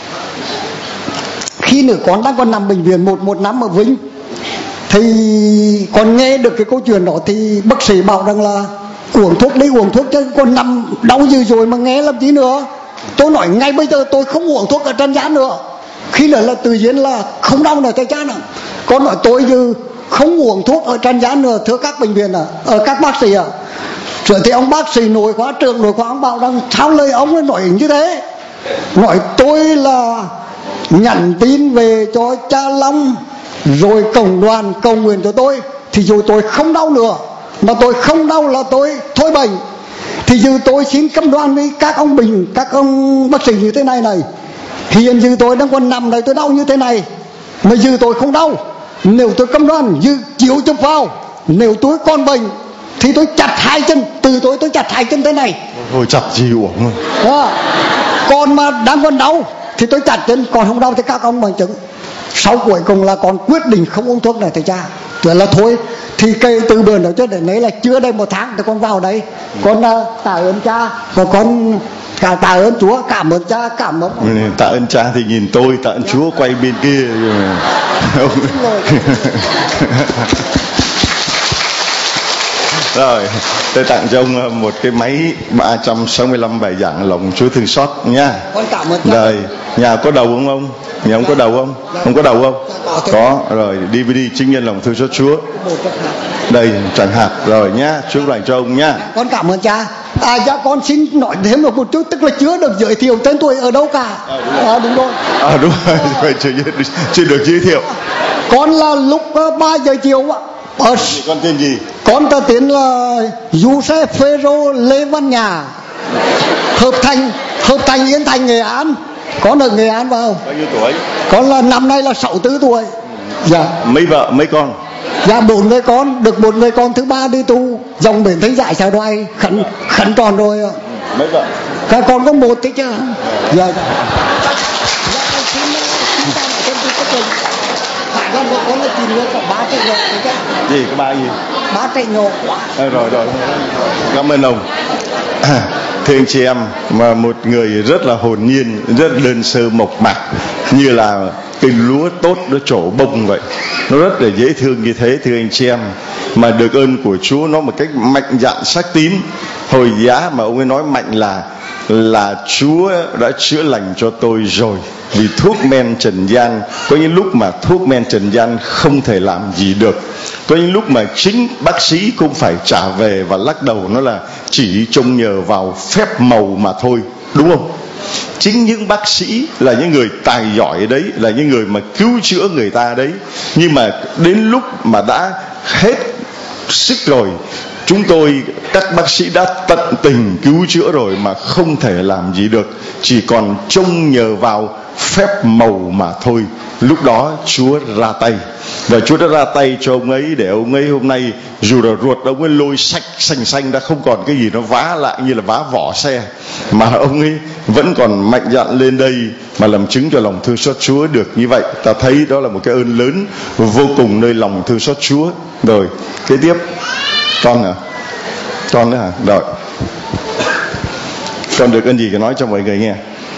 khi nữa con đang còn nằm bệnh viện một một năm ở Vĩnh, thì con nghe được cái câu chuyện đó, thì bác sĩ bảo rằng là uống thuốc đi, uống thuốc chứ con nằm đau dữ rồi mà nghe làm gì nữa. Tôi nói ngay bây giờ tôi không uống thuốc ở trần gian nữa. Khi nữa là tự nhiên là không đau nữa thầy cha nào. Con nói tôi như không uống thuốc ở trần gian nữa, thưa các bệnh viện à, ở các bác sĩ à. Rồi thì ông bác sĩ nội khoa, trưởng nội khoa, ông bảo rằng sao lời ông ấy nói như thế. Nói tôi là nhắn tin về cho cha Long, rồi cộng đoàn cầu nguyện cho tôi, thì dù tôi không đau nữa, mà tôi không đau là tôi thôi bệnh. Thì dù tôi xin cam đoan với các ông Bình, các ông bác sĩ như thế này này, hiện giờ tôi đang còn nằm đây tôi đau như thế này, mà giờ tôi không đau. Nếu tôi cam đoan như chiếu chụp vào, nếu tôi còn bệnh thì tôi chặt hai chân, từ tôi tôi chặt hai chân thế này. Thôi chặt gì uổng à, còn mà đang còn đau thì tôi chặt chân, còn không đau thì các ông bằng chứng. Sau cuối cùng là con quyết định không uống thuốc này thầy cha, rồi là thôi. Thì kể từ bữa đó cho đến đấy là chưa đầy một tháng thì con vào đấy, con uh, tạ ơn cha, và con cả tạ ơn Chúa, cảm ơn cha, cảm ơn. Tạ ơn cha thì nhìn tôi, tạ ơn Chúa quay bên kia. Rồi, tôi tặng cho ông một cái máy ba trăm sáu mươi lăm bài giảng lòng Chúa thương xót nha. Con cảm ơn cha. Rồi, nhà có đầu không ông? Nhà ông có đầu không? Ông có đầu không? Có. Rồi, đê vê đê chứng nhân lòng thương xót Chúa. Đây, tràng hạt rồi nhá, chúc lành cho ông nhá. Con cảm ơn cha. À dạ, con xin nói thêm một chút, tức là chưa được giới thiệu tên tuổi ở đâu cả. À đúng rồi. À đúng rồi, chưa, chưa được giới thiệu. Con là lúc ba giờ chiều ạ. Ở... Con tên gì? Con ta tên là Giuse Phêrô Lê Văn Nhà, Hợp Thành, Hợp Thành Yên Thành Nghệ An. Con ở Nghệ An vào. Bao nhiêu tuổi? Con là năm nay là sáu mươi tư tuổi. Dạ. Mấy vợ mấy con? Dạ bốn người con, được một người con thứ ba đi tu dòng bến Thánh Giải Xào Đoài, khẩn khẩn tròn rồi ạ. Mấy vợ? Các con có một thế chứ. Dạ. Con của con là chín người, có ba trẻ nhỏ. Gì, có ba gì? Ba trẻ nhỏ quá. À, rồi rồi, cảm ơn ông. À, thưa anh chị em, mà một người rất là hồn nhiên, rất đơn sơ mộc mạc, như là cây lúa tốt nó trổ bông vậy, nó rất là dễ thương như thế. Thưa anh chị em, mà được ơn của Chúa nó một cách mạnh dạn xác tín. Hồi giá mà ông ấy nói mạnh là là Chúa đã chữa lành cho tôi rồi. Vì thuốc men trần gian, có những lúc mà thuốc men trần gian không thể làm gì được, có những lúc mà chính bác sĩ cũng phải trả về và lắc đầu, nó là chỉ trông nhờ vào phép màu mà thôi, đúng không? Chính những bác sĩ là những người tài giỏi đấy, là những người mà cứu chữa người ta đấy, nhưng mà đến lúc mà đã hết sức rồi chúng tôi, các bác sĩ đã tận tình cứu chữa rồi mà không thể làm gì được, chỉ còn trông nhờ vào phép màu mà thôi. Lúc đó Chúa ra tay, và Chúa đã ra tay cho ông ấy để ông ấy hôm nay dù là ruột ông ấy lôi sạch xanh xanh đã không còn cái gì nó vá lại như là vá vỏ xe, mà ông ấy vẫn còn mạnh dạn lên đây mà làm chứng cho lòng thương xót Chúa được như vậy. Ta thấy đó là một cái ơn lớn vô cùng nơi lòng thương xót Chúa. Rồi kế tiếp con à, con nữa hả? Rồi con được ơn gì thì nói cho mọi người nghe.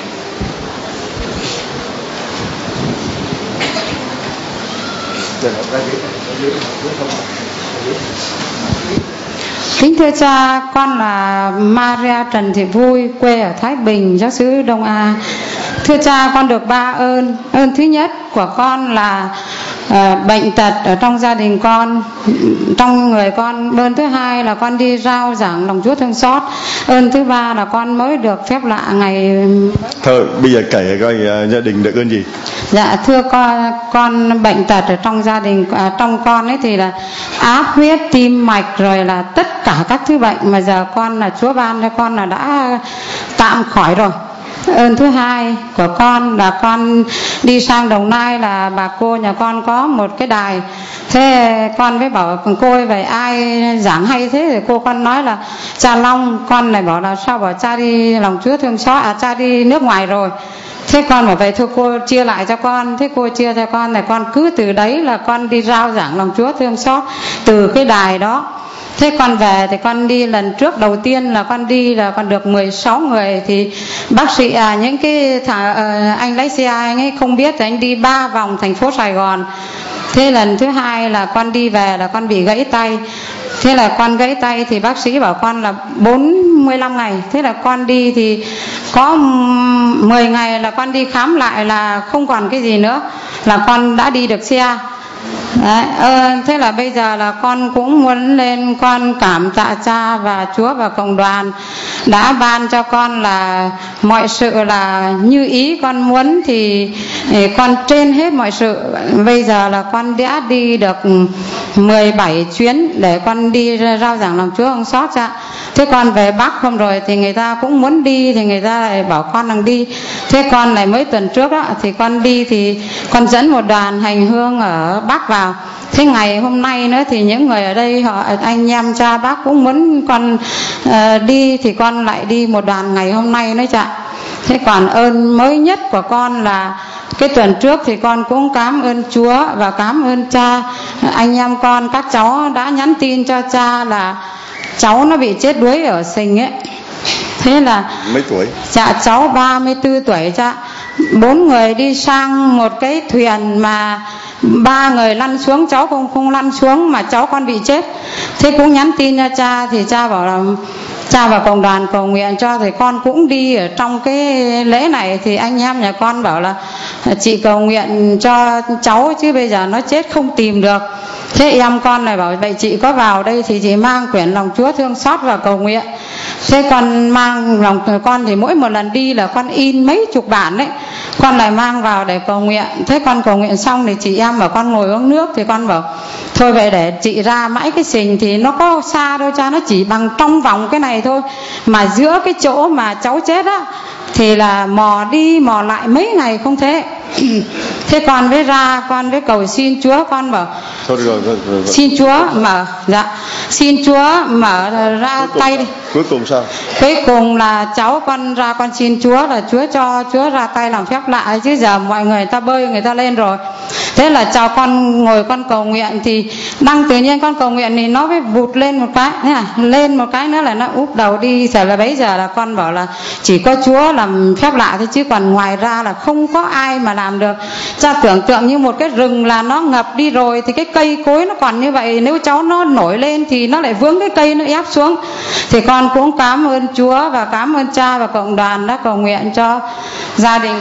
Kính thưa cha, con là Maria Trần Thị Vui, quê ở Thái Bình, giáo xứ Đông A. Thưa cha, con được ba ơn. Ơn thứ nhất của con là uh, bệnh tật ở trong gia đình con, trong người con. Ơn thứ hai là con đi rao giảng lòng Chúa thương xót. Ơn thứ ba là con mới được phép lạ ngày. Thôi bây giờ kể coi uh, gia đình được ơn gì. Dạ thưa con, con bệnh tật ở trong gia đình, à, trong con ấy thì là áp huyết, tim mạch, rồi là tất cả các thứ bệnh mà giờ con là Chúa ban cho con là đã tạm khỏi rồi. Ơn thứ hai của con là con đi sang Đồng Nai, là bà cô nhà con có một cái đài. Thế con mới bảo cô ơi, vậy ai giảng hay thế? Thì cô con nói là cha Long. Con này bảo là sao, bảo cha đi lòng Chúa thương xót, à cha đi nước ngoài rồi. Thế con bảo vậy thôi cô chia lại cho con. Thế cô chia cho con này, con cứ từ đấy là con đi rao giảng lòng Chúa thương xót từ cái đài đó. Thế con về thì con đi lần trước đầu tiên là con đi là con được mười sáu người. Thì bác sĩ à, những cái thằng uh, anh lái xe anh ấy không biết thì anh đi ba vòng thành phố Sài Gòn. Thế lần thứ hai là con đi về là con bị gãy tay. Thế là con gãy tay thì bác sĩ bảo con là bốn mươi lăm ngày. Thế là con đi thì có mười ngày là con đi khám lại là không còn cái gì nữa, là con đã đi được xe. Đấy, ờ, thế là bây giờ là con cũng muốn lên con cảm tạ cha và Chúa và cộng đoàn đã ban cho con là mọi sự là như ý con muốn, thì con trên hết mọi sự. Bây giờ là con đã đi được mười bảy chuyến để con đi rao giảng lòng Chúa thương xót cha. Thế con về Bắc hôm rồi thì người ta cũng muốn đi thì người ta lại bảo con đừng đi. Thế con này mới tuần trước đó thì con đi thì con dẫn một đoàn hành hương ở Bắc vào. Thế ngày hôm nay nữa thì những người ở đây họ anh em cha bác cũng muốn con uh, đi thì con lại đi một đoàn ngày hôm nay nữa cha. Thế còn ơn mới nhất của con là cái tuần trước thì con cũng cảm ơn Chúa và cảm ơn cha. Anh em con các cháu đã nhắn tin cho cha là cháu nó bị chết đuối ở Sình ấy. Thế là mấy tuổi? Dạ cháu ba mươi tư tuổi cha. Bốn người đi sang một cái thuyền mà ba người lăn xuống, cháu không không lăn xuống mà cháu con bị chết. Thế cũng nhắn tin cho cha thì cha bảo là cha và cộng đoàn cầu nguyện cho, thì con cũng đi ở trong cái lễ này. Thì anh em nhà con bảo là chị cầu nguyện cho cháu chứ bây giờ nó chết không tìm được. Thế em con này bảo vậy chị có vào đây thì chị mang quyển lòng Chúa thương xót và cầu nguyện. Thế con mang lòng con thì mỗi một lần đi là con in mấy chục bản đấy, con lại mang vào để cầu nguyện. Thế con cầu nguyện xong thì chị em bảo con ngồi uống nước, thì con bảo thôi vậy để chị ra mãi cái Sình thì nó có xa đâu cha, nó chỉ bằng trong vòng cái này thôi, mà giữa cái chỗ mà cháu chết á thì là mò đi mò lại mấy ngày không thế. Thế con với ra con với cầu xin Chúa, con bảo thôi rồi, rồi, rồi, rồi. xin Chúa mở, dạ xin Chúa mở ra Cuối tay đi. Cuối cùng sao? Cuối cùng là cháu con ra con xin Chúa là Chúa cho Chúa ra tay làm phép lạ, chứ giờ mọi người ta bơi người ta lên rồi. Thế là cháu con ngồi con cầu nguyện thì đang tự nhiên con cầu nguyện thì nó mới vụt lên một cái, thế à, lên một cái nữa là nó úp đầu đi. Giờ là bấy giờ là con bảo là chỉ có Chúa làm phép lạ thôi, chứ còn ngoài ra là không có ai mà làm được. Cha tưởng tượng như một cái rừng là nó ngập đi rồi thì cái cây cối nó còn như vậy, nếu cháu nó nổi lên thì nó lại vướng cái cây nó ép xuống. Thì con cũng cảm ơn Chúa và cảm ơn cha và cộng đoàn đã cầu nguyện cho gia đình.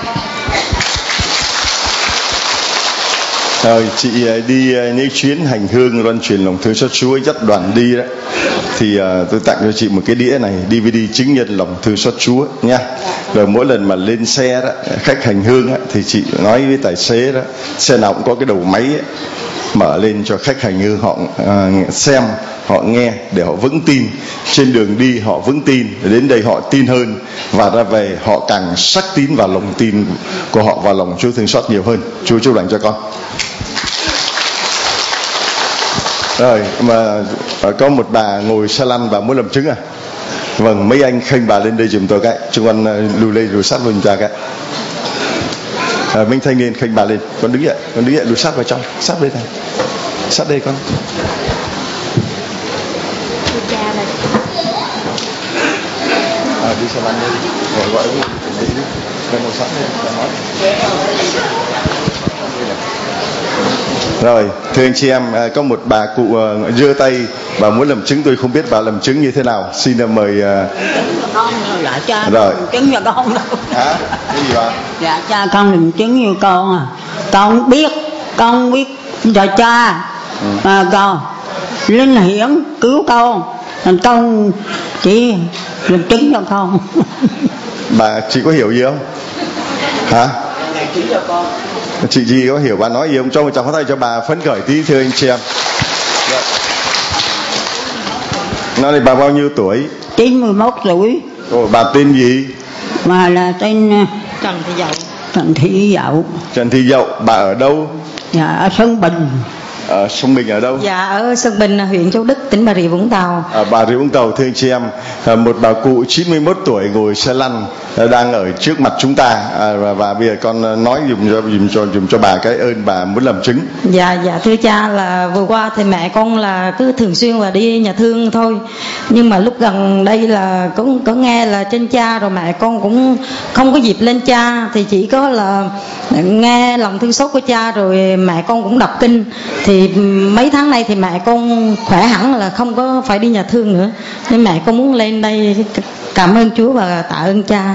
Rồi chị đi những chuyến hành hương loan truyền lòng thương xót Chúa dắt đoàn đi đó, thì uh, tôi tặng cho chị một cái đĩa này, đê vê đê chứng nhân lòng thương xót Chúa nha. Rồi mỗi lần mà lên xe đó, khách hành hương đó, thì chị nói với tài xế đó, xe nào cũng có cái đầu máy ấy, mở lên cho khách hành hương họ uh, xem, họ nghe để họ vững tin. Trên đường đi họ vững tin, đến đây họ tin hơn, và ra về họ càng sắc tín vào lòng tin của họ vào lòng Chúa thương xót nhiều hơn. Chúa chúc lành cho con. Rồi mà có một bà ngồi xe lăn, bà muốn làm chứng à? Vâng, mấy anh khênh bà lên đây giùm tôi cái, chúng con lùi lên lùi sát luôn ra cái. À, Minh thanh niên khênh bà lên, con đứng dậy, con đứng dậy lùi sát vào trong, sát đây này, sát đây con. À, đi xe lăn đi, gọi gọi đi, đi đi, gần một sát đây, nói. Rồi, thưa anh chị em, có một bà cụ giơ tay, bà muốn làm chứng, tôi không biết bà làm chứng như thế nào. Xin mời. Con dạ cha rồi. Làm chứng cho con đâu. Hả? Cái gì bà? Dạ cha con làm chứng như con à. Con biết, con biết cho cha. Ừ. À, con linh hiển cứu con, thành con chỉ làm chứng cho con. Bà chị có hiểu gì không? Hả? Chứng cho con. Chị gì có hiểu bà nói gì không? Cho một tràng pháo tay cho bà phấn khởi tí, thưa anh chị em. Nói đi, bà bao nhiêu tuổi? chín mươi mốt tuổi. Ồ, bà tên gì? Mà là tên Trần Thị Dậu. Trần Thị Dậu. Trần Thị Dậu, bà ở đâu? Dạ ở Sơn Bình. Ở Sông Bình ở đâu? Dạ ở Sơn Bình, huyện Châu Đức, tỉnh Bà Rịa Vũng Tàu. À, Bà Rịa Vũng Tàu, thưa anh chị em, à, một bà cụ chín mươi mốt tuổi ngồi xe lăn à, đang ở trước mặt chúng ta, à, và, và bây giờ con nói dùm cho dùm cho dùm cho bà cái ơn bà muốn làm chứng. Dạ dạ thưa cha, là vừa qua thì mẹ con là cứ thường xuyên là đi nhà thương thôi, nhưng mà lúc gần đây là cũng có nghe là trên cha, rồi mẹ con cũng không có dịp lên cha, thì chỉ có là nghe lòng thương xót của cha, rồi mẹ con cũng đọc kinh. Thì mấy tháng nay thì mẹ con khỏe hẳn, là không có phải đi nhà thương nữa, nên mẹ con muốn lên đây cảm ơn Chúa và tạ ơn cha.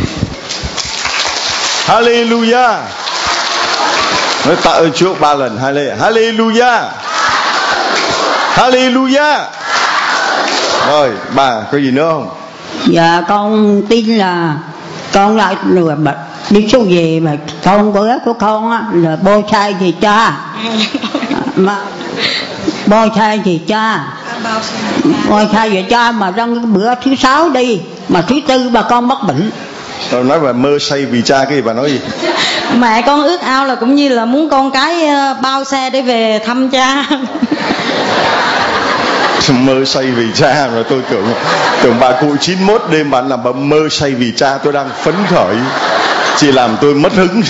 Hallelujah. Nói tạ ơn Chúa ba lần. Hallelujah. Hallelujah. Rồi bà có gì nữa không? Dạ con tin là con lại lừa bật đi số về, mà con bữa của con á là bôi sai thì cha mà bôi sai thì cha bôi sai thì cha mà trong cái bữa thứ sáu đi, mà thứ tư bà con mắc bệnh. Rồi nói bà mơ say vì cha, cái gì bà nói gì? Mẹ con ước ao là cũng như là muốn con cái bao xe để về thăm cha. Mơ say vì cha, rồi tôi tưởng tưởng bà cụ chín mốt đêm bạn làm bà mơ say vì cha, tôi đang phấn khởi, chỉ làm tôi mất hứng.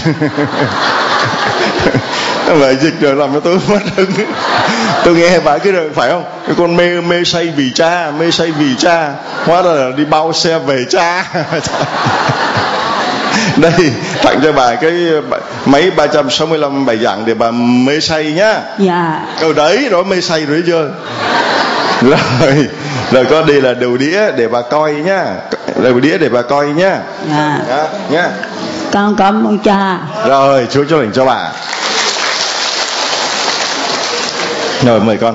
Vậy dịch rồi làm cho tôi mất hứng. Tôi nghe bà cái rồi phải không? Cái con mê mê say vì cha, mê say vì cha, hóa ra là đi bao xe về cha. Đây tặng cho bà cái máy ba trăm sáu mươi lăm bài giảng để bà mê say nhá. Dạ. Câu đấy đó, mê say rồi chưa? Rồi, rồi có đây là đầu đĩa để bà coi nhá, đầu đĩa để bà coi nhá. Dạ. Nhá, nhá. Con cảm ơn cha. Rồi, Chúa cho lành cho bà. Rồi mời con.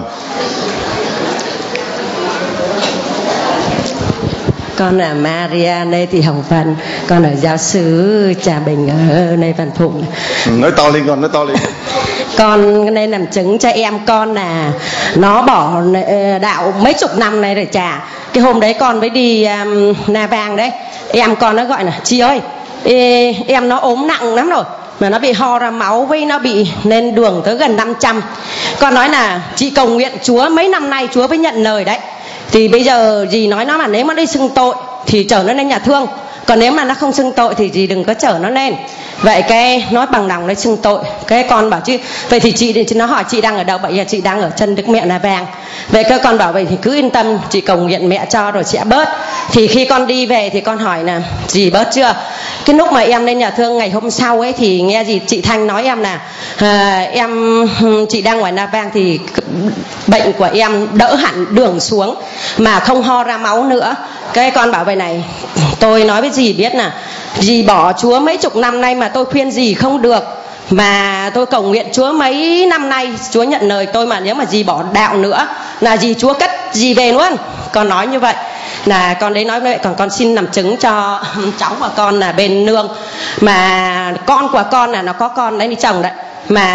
Con là Maria Lê Thị Hồng Vân, con ở giáo xứ Trà Bình ở nơi Văn Phụng. Nói to lên con, nói to lên. Con nên làm chứng cho em con là nó bỏ đạo mấy chục năm nay rồi cha. Cái hôm đấy con mới đi um, Na Vang đấy, em con nó gọi là chị ơi, ê, em nó ốm nặng lắm rồi, mà nó bị ho ra máu, với nó bị lên đường tới gần năm trăm. Con nói là chị cầu nguyện Chúa mấy năm nay Chúa mới nhận lời đấy. Thì bây giờ dì nói nó mà nếu mà đi xưng tội thì chở nó lên nhà thương, còn nếu mà nó không xưng tội thì dì đừng có chở nó lên. Vậy cái nói bằng lòng lấy xưng tội. Cái con bảo chứ vậy thì chị, nó hỏi chị đang ở đâu? Vậy là chị đang ở chân Đức Mẹ Na Vàng. Vậy cái con bảo vậy thì cứ yên tâm, chị cầu nguyện mẹ cho rồi sẽ bớt. Thì khi con đi về thì con hỏi là dì bớt chưa? Cái lúc mà em lên nhà thương ngày hôm sau ấy thì nghe gì chị Thanh nói em là à, em chị đang ngoài Na Vang thì bệnh của em đỡ hẳn, đường xuống mà không ho ra máu nữa. Cái con bảo vậy này, tôi nói với dì biết là dì bỏ Chúa mấy chục năm nay mà tôi khuyên dì không được, mà tôi cầu nguyện Chúa mấy năm nay Chúa nhận lời tôi, mà nếu mà dì bỏ đạo nữa là dì Chúa cất dì về luôn. Con nói như vậy là con đấy nói vậy. Còn con xin làm chứng cho cháu của con là bên nương, mà con của con là nó có con đấy đi chồng đấy, mà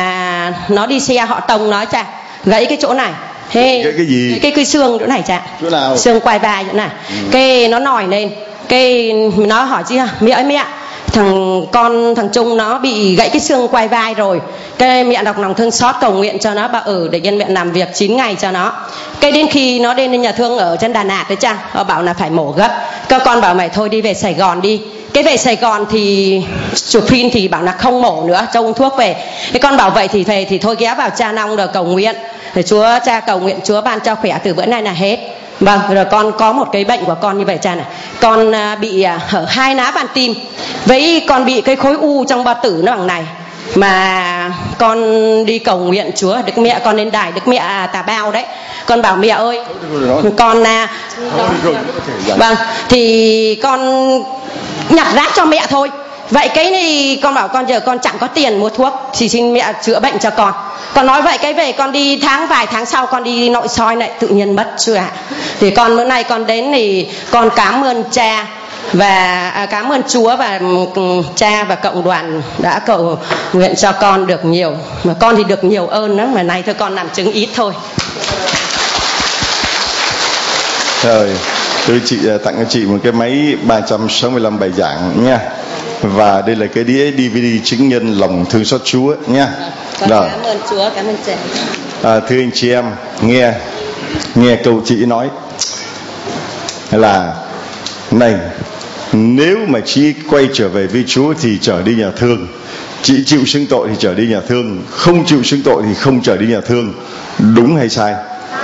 là nó đi xe họ tông nói cha gãy cái chỗ này. Hey, cái cái gì? Cái, cái, cái xương chỗ này cha. Chỗ nào? Xương quai vai chỗ này. Ừ. Cái nó nổi lên. Cái nó hỏi chứ mẹ ơi mẹ, thằng con thằng Trung nó bị gãy cái xương quai vai rồi. Cái mẹ đọc lòng thương xót cầu nguyện cho nó, bảo ừ để nhân mẹ làm việc chín ngày cho nó. Cái đến khi nó đến nhà thương ở trên Đà Lạt đấy cha, họ bảo là phải mổ gấp. Các con bảo mày thôi đi về Sài Gòn đi. Cái về Sài Gòn thì chụp phim thì bảo là không mổ nữa, cho uống thuốc về. Cái con bảo vậy thì về thì thôi ghé vào cha Long rồi cầu nguyện. Để Chúa cha cầu nguyện Chúa ban cho khỏe từ bữa nay là hết. Vâng, rồi con có một cái bệnh của con như vậy cha này. Con bị hở hai ná van tim. Với con bị cái khối u trong bao tử nó bằng này. Mà con đi cầu nguyện Chúa, Đức Mẹ, con lên đài Đức Mẹ Tà Bao đấy. Con bảo mẹ ơi, con là vâng, thì con nhặt rác cho mẹ thôi. Vậy cái này con bảo con giờ con chẳng có tiền mua thuốc, thì xin mẹ chữa bệnh cho con. Con nói vậy cái về con đi tháng vài tháng sau con đi nội soi lại tự nhiên mất chưa ạ. Thì con bữa nay con đến thì con cảm ơn cha và à, cảm ơn Chúa và um, cha và cộng đoàn đã cầu nguyện cho con được nhiều, mà con thì được nhiều ơn lắm, mà nay thôi con làm chứng ít thôi. Rồi, tôi chị tặng cho chị một cái máy ba trăm sáu mươi lăm bài giảng nha. Và đây là cái đĩa đê vê đê chứng nhân lòng thương xót Chúa nha. Con rồi. Cảm ơn Chúa, cảm ơn cha. À, thưa anh chị em, nghe nghe câu chị nói là này, nếu mà chị quay trở về với Chúa thì trở đi nhà thương. Chị chịu xưng tội thì trở đi nhà thương, không chịu xưng tội thì không trở đi nhà thương. Đúng hay sai?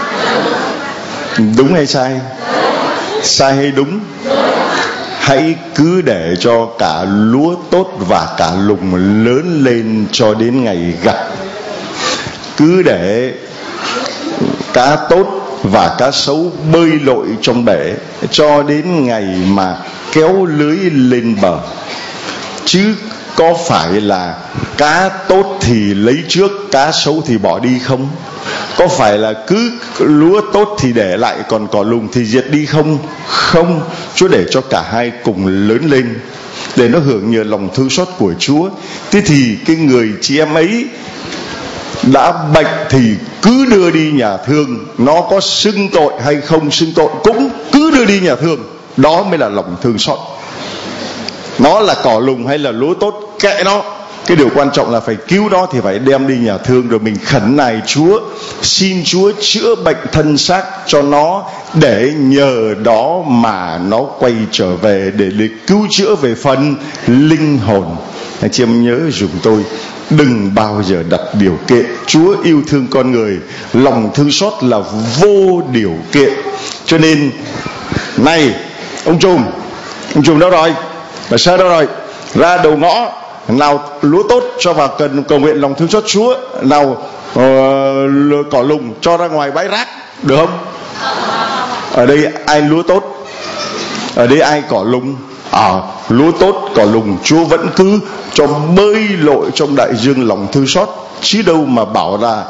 Đúng hay sai? Sai hay đúng? Hãy cứ để cho cả lúa tốt và cả lùng lớn lên cho đến ngày gặt. Cứ để cá tốt và cá xấu bơi lội trong bể cho đến ngày mà kéo lưới lên bờ. Chứ có phải là cá tốt thì lấy trước, cá xấu thì bỏ đi không? Có phải là cứ lúa tốt thì để lại, còn cỏ lùng thì diệt đi không? Không, Chúa để cho cả hai cùng lớn lên để nó hưởng nhờ lòng thương xót của Chúa. Thế thì cái người chị em ấy đã bệnh thì cứ đưa đi nhà thương. Nó có xưng tội hay không xưng tội cũng cứ đưa đi nhà thương. Đó mới là lòng thương xót. Nó là cỏ lùng hay là lúa tốt, kệ nó. Cái điều quan trọng là phải cứu nó thì phải đem đi nhà thương, rồi mình khẩn nài Chúa, xin Chúa chữa bệnh thân xác cho nó, để nhờ đó mà nó quay trở về để, để cứu chữa về phần linh hồn. Anh chị em nhớ dùm tôi, đừng bao giờ đặt điều kiện. Chúa yêu thương con người, lòng thương xót là vô điều kiện. Cho nên này ông Trùm, ông Trùm đâu rồi? Bà Sơ đâu rồi? Ra đầu ngõ, nào lúa tốt cho vào cần cầu nguyện lòng thương xót Chúa, nào uh, cỏ lùng cho ra ngoài bãi rác, được không? Ở đây ai lúa tốt? Ở đây ai cỏ lùng? À, lúa tốt cỏ lùng Chúa vẫn cứ cho bơi lội trong đại dương lòng thương xót, chứ đâu mà bảo là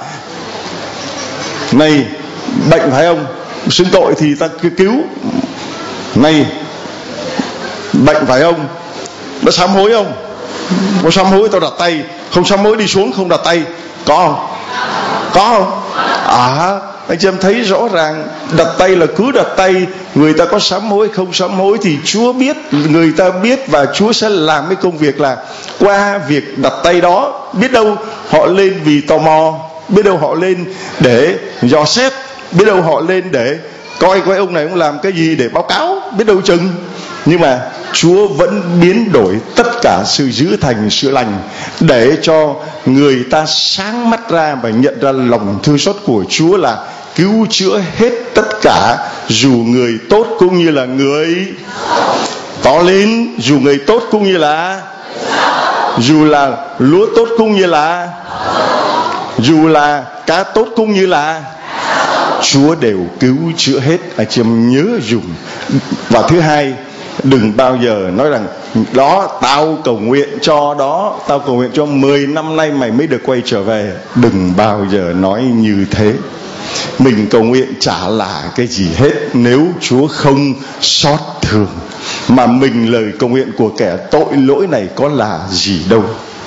này bệnh phải không, xưng tội thì ta cứ cứu. Này bệnh phải không, nó sám hối không? Có sám hối tao đặt tay, không sám hối đi xuống không đặt tay, có không? Có không? À, anh chị em thấy rõ ràng, đặt tay là cứ đặt tay. Người ta có sám hối không sám hối thì Chúa biết, người ta biết, và Chúa sẽ làm cái công việc là qua việc đặt tay đó. Biết đâu họ lên vì tò mò, biết đâu họ lên để dò xét, biết đâu họ lên để coi coi ông này ông làm cái gì để báo cáo, biết đâu chừng. Nhưng mà Chúa vẫn biến đổi tất cả sự dữ thành sự lành, để cho người ta sáng mắt ra và nhận ra lòng thương xót của Chúa là cứu chữa hết tất cả, dù người tốt cũng như là người to lên, dù người tốt cũng như là, dù là lúa tốt cũng như là, dù là cá tốt cũng như là, Chúa đều cứu chữa hết. Anh chị em nhớ dùng. Và thứ hai, đừng bao giờ nói rằng đó tao cầu nguyện cho đó, tao cầu nguyện cho mười năm nay mày mới được quay trở về. Đừng bao giờ nói như thế. Mình cầu nguyện chả là cái gì hết nếu Chúa không xót thương. Mà mình lời cầu nguyện của kẻ tội lỗi này có là gì đâu.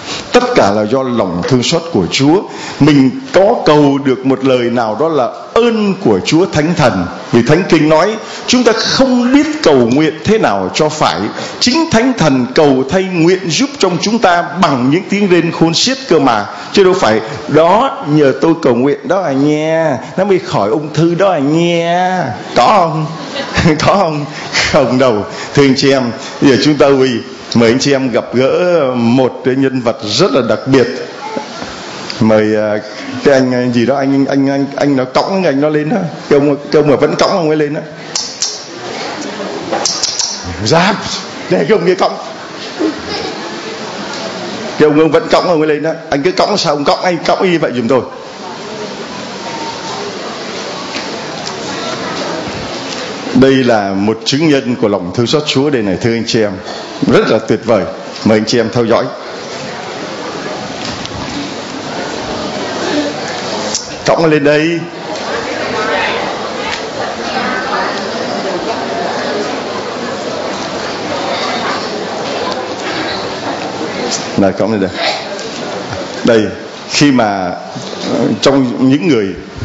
Tất cả là do lòng thương xót của Chúa. Mình có cầu được một lời nào đó là ơn của Chúa Thánh Thần. Vì Thánh Kinh nói chúng ta không biết cầu nguyện thế nào cho phải, chính Thánh Thần cầu thay nguyện giúp trong chúng ta bằng những tiếng rên khôn xiết cơ mà. Chứ đâu phải đó nhờ tôi cầu nguyện đó à nha, nó mới khỏi ung thư đó à nha. Có không? Có không? Không đâu. Thưa anh chị em, bây giờ chúng ta vì mời anh chị em gặp gỡ một cái nhân vật rất là đặc biệt. Mời cái anh gì đó, anh anh anh anh nó cõng anh nó lên đó, cái ông cái ông mà vẫn cõng ông ấy lên đó. Giáp, để cái ông kia cõng. Cái ông ông vẫn cõng ông ấy lên đó. Anh cứ cõng sao ông cõng, anh cõng như vậy giùm tôi. Đây là một chứng nhân của lòng thương xót Chúa đây này, thưa anh chị em, rất là tuyệt vời. Mời anh chị em theo dõi. Cõng lên đây. Này, cõng lên đây. Đây, khi mà trong những người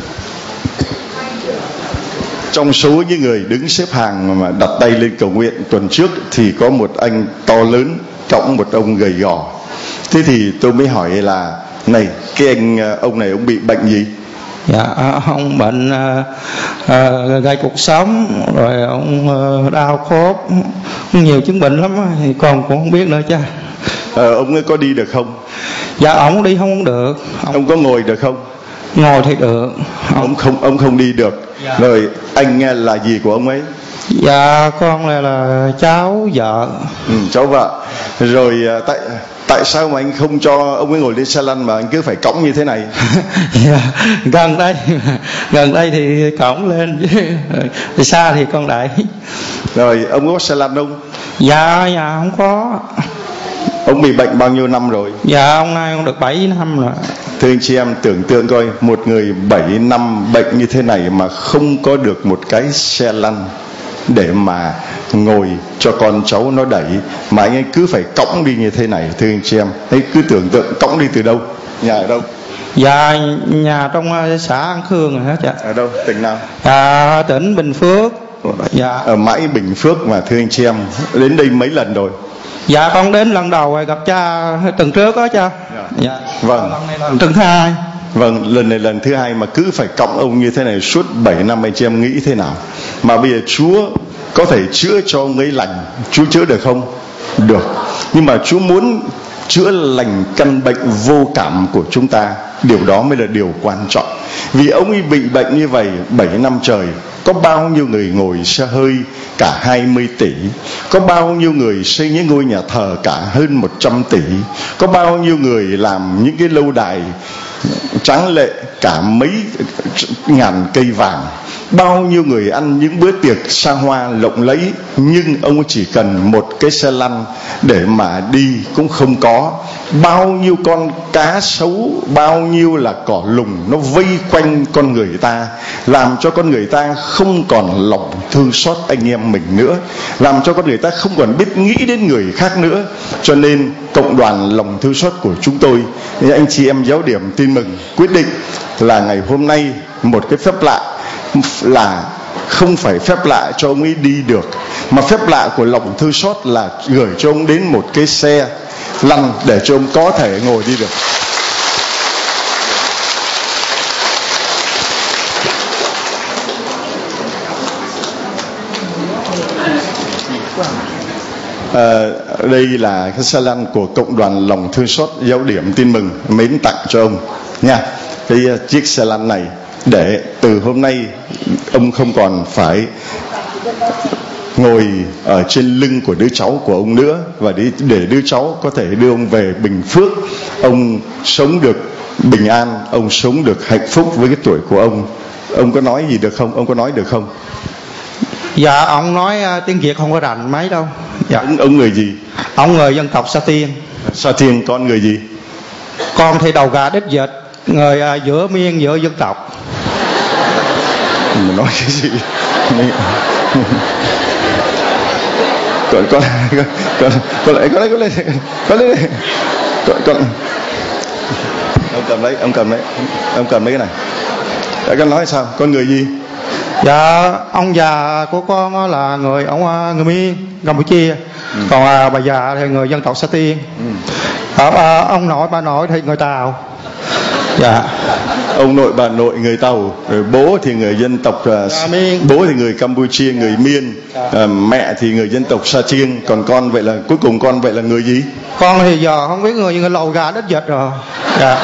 Trong số những người đứng xếp hàng mà đặt tay lên cầu nguyện tuần trước thì có một anh to lớn cõng một ông gầy gò. Thế thì tôi mới hỏi là này, cái anh ông này ông bị bệnh gì? Dạ, ông bệnh uh, uh, gai cuộc sống, rồi ông uh, đau khớp, nhiều chứng bệnh lắm thì con cũng không biết nữa cha. Ờ, ông ấy có đi được không? Dạ, ông đi không được. Ông, ông có ngồi được không? Ngồi thì được. Ông, ông không ông không đi được. Dạ. Rồi anh là gì của ông ấy? Dạ, con là, là cháu vợ. Ừ, cháu vợ. Rồi tại tại sao mà anh không cho ông ấy ngồi lên xe lăn mà anh cứ phải cõng như thế này? Dạ, gần đây gần đây thì cõng lên, thì xa thì con đẩy. Rồi ông có xe lăn không? Dạ, dạ không có. Ông bị bệnh bao nhiêu năm rồi? Dạ, ông nay ông được bảy năm rồi. Thưa anh chị em, tưởng tượng coi, một người bảy năm bệnh như thế này mà không có được một cái xe lăn để mà ngồi cho con cháu nó đẩy, mà anh ấy cứ phải cõng đi như thế này. Thưa anh chị em, ấy cứ tưởng tượng cõng đi từ đâu? Nhà ở đâu? Dạ, nhà trong xã An Khương rồi hết. Dạ. Ở đâu? Tỉnh nào? À, tỉnh Bình Phước. Dạ. Ở mãi Bình Phước mà. Thưa anh chị em, đến đây mấy lần rồi? Dạ, con đến lần đầu rồi gặp cha tuần trước đó cha. Dạ. Dạ. Vâng. Lần này lần thứ hai. Vâng, lần này lần thứ hai mà cứ phải cõng ông như thế này suốt bảy năm, anh chị em nghĩ thế nào? Mà bây giờ Chúa có thể chữa cho ông ấy lành, Chúa chữa được không? Được. Nhưng mà Chúa muốn chữa lành căn bệnh vô cảm của chúng ta, điều đó mới là điều quan trọng. Vì ông ấy bị bệnh như vậy bảy năm trời, có bao nhiêu người ngồi xe hơi cả hai mươi tỷ, có bao nhiêu người xây những ngôi nhà thờ cả hơn một trăm tỷ, có bao nhiêu người làm những cái lâu đài tráng lệ cả mấy ngàn cây vàng, bao nhiêu người ăn những bữa tiệc xa hoa lộng lẫy, nhưng ông chỉ cần một cái xe lăn để mà đi cũng không có. Bao nhiêu con cá sấu, bao nhiêu là cỏ lùng nó vây quanh con người ta, làm cho con người ta không còn lòng thương xót anh em mình nữa, làm cho con người ta không còn biết nghĩ đến người khác nữa. Cho nên cộng đoàn lòng thương xót của chúng tôi, anh chị em giáo điểm Tin Mừng quyết định là ngày hôm nay một cái phép lạ, là không phải phép lạ cho ông ấy đi được, mà phép lạ của lòng thương xót là gửi cho ông đến một cái xe lăn để cho ông có thể ngồi đi được. À, đây là cái xe lăn của cộng đoàn lòng thương xót giáo điểm Tin Mừng mến tặng cho ông nha. Cái chiếc xe lăn này để từ hôm nay ông không còn phải ngồi ở trên lưng của đứa cháu của ông nữa, và để, để đứa cháu có thể đưa ông về Bình Phước, ông sống được bình an, ông sống được hạnh phúc với cái tuổi của ông. Ông có nói gì được không? Ông có nói được không? Dạ, ông nói uh, tiếng Việt không có rành mấy đâu. Dạ. Ông, ông người gì? Ông người dân tộc Sa Tiên. Sa Tiên, con người gì? Con thì đầu gà đít vịt, người uh, giữa miên giữa dân tộc. Mình nói cái gì? Con con con con lại con lại con lại con lại con, con ông cầm lấy ông cầm lấy ông cầm lấy cái này. Đã con nói sao? Con người gì? Dạ ông già của con là người ông người Miên Campuchia, ừ. còn à, bà già thì người dân tộc Sa Tiên, ừ. à, à, ông nội bà nội thì người Tàu. Dạ. Ông nội bà nội người Tàu, rồi bố thì người dân tộc uh, dạ, bố thì người Campuchia, người Miên, uh, mẹ thì người dân tộc Sa Chiên, còn con vậy là cuối cùng con vậy là người gì? Con thì giờ không biết người người lầu gà đất vịt rồi. Dạ.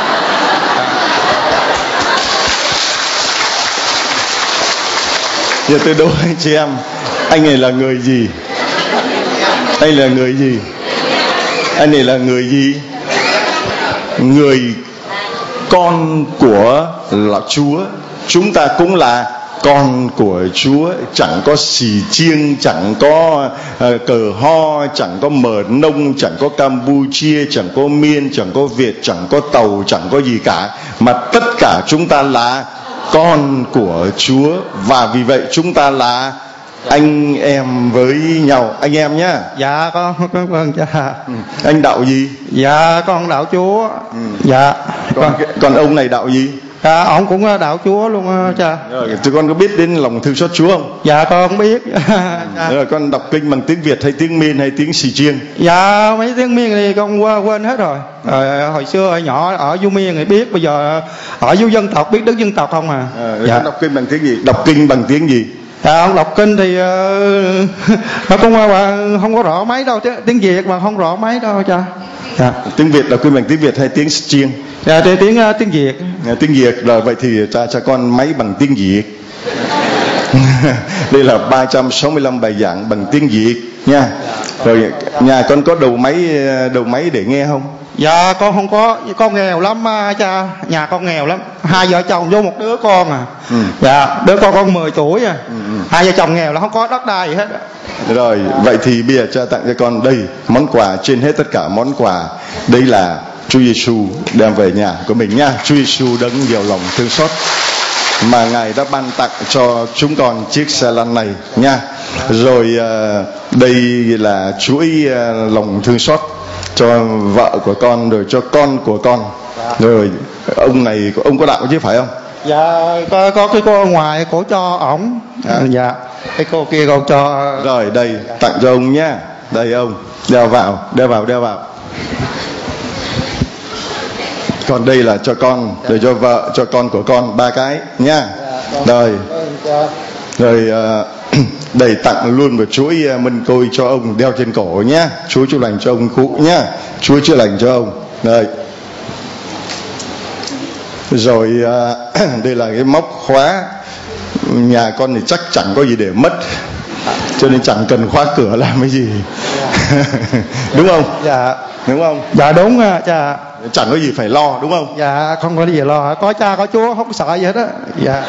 Giờ tôi đố anh chị em, anh này là người gì? Anh là người gì? Anh này là người gì? Người con của là Chúa. Chúng ta cũng là con của Chúa. Chẳng có xì chiêng, chẳng có uh, cờ ho, chẳng có mờ nông, chẳng có Campuchia, chẳng có Miên, chẳng có Việt, chẳng có Tàu, chẳng có gì cả, mà tất cả chúng ta là con của Chúa. Và vì vậy chúng ta là anh em với nhau. Anh em nhá. Dạ con vâng cha. Ừ. Anh đạo gì? Dạ con đạo Chúa. Ừ. Dạ. Còn, còn ông này đạo gì? Dạ ông cũng đạo Chúa luôn cha. Rồi tụi con có biết đến lòng thương xót Chúa không? Dạ con không biết. Dạ. Rồi con đọc kinh bằng tiếng Việt hay tiếng Miên hay tiếng Xì Chiêng? Dạ mấy tiếng Miên thì con quên, quên hết rồi. Rồi hồi xưa hồi nhỏ ở Du Miên thì biết, bây giờ ở Du dân tộc biết đức dân tộc không à. À dạ. Con đọc kinh bằng tiếng gì? Đọc kinh bằng tiếng gì? À, ông đọc kinh thì uh, không, uh, không có rõ mấy đâu, tiếng Việt mà không rõ mấy đâu cha. Dạ. Tiếng Việt đọc kinh bằng tiếng Việt hay tiếng Chiêng? Dạ tiếng tiếng, uh, tiếng Việt. À, tiếng Việt rồi. Vậy thì cha cho con máy bằng tiếng Việt. Đây là ba trăm sáu mươi lăm bài giảng bằng tiếng Việt nha. Rồi nhà con có đầu máy đầu máy để nghe không? Dạ con không có, con nghèo lắm cha, nhà con nghèo lắm, hai vợ chồng vô một đứa con à. Ừ. Dạ đứa con con mười tuổi à. Ừ, ừ. Hai vợ chồng nghèo là không có đất đai gì hết. Rồi vậy thì bây giờ cha tặng cho con đây món quà trên hết tất cả món quà. Đây là Chúa Giêsu đem về nhà của mình nha. Chúa Giêsu đấng nhiều lòng thương xót mà Ngài đã ban tặng cho chúng con chiếc xe lăn này nha. Rồi uh, đây là chuỗi uh, lòng thương xót cho vợ của con, rồi cho con của con. Rồi ông này ông có đạo chứ phải không? Dạ có, có cái cô ngoài cổ cho ổng. À, dạ cái cô kia cô cho. Rồi đây tặng cho ông nhá. Đây ông đeo vào, đeo vào, đeo vào. Còn đây là cho con, để cho vợ, cho con của con, ba cái nha. Rồi rồi uh, đầy tặng luôn một chuỗi uh, mân côi cho ông đeo trên cổ nhá. Chúa chữa lành cho ông cụ nhá. Chúa chữa lành cho ông. Đây. Rồi uh, đây là cái móc khóa. Nhà con thì chắc chẳng có gì để mất, cho nên chẳng cần khóa cửa làm cái gì. Đúng không? Dạ. Đúng không? Dạ đúng à, cha. Chẳng có gì phải lo đúng không? Dạ không có gì lo, có cha có Chúa không sợ gì hết á. Dạ.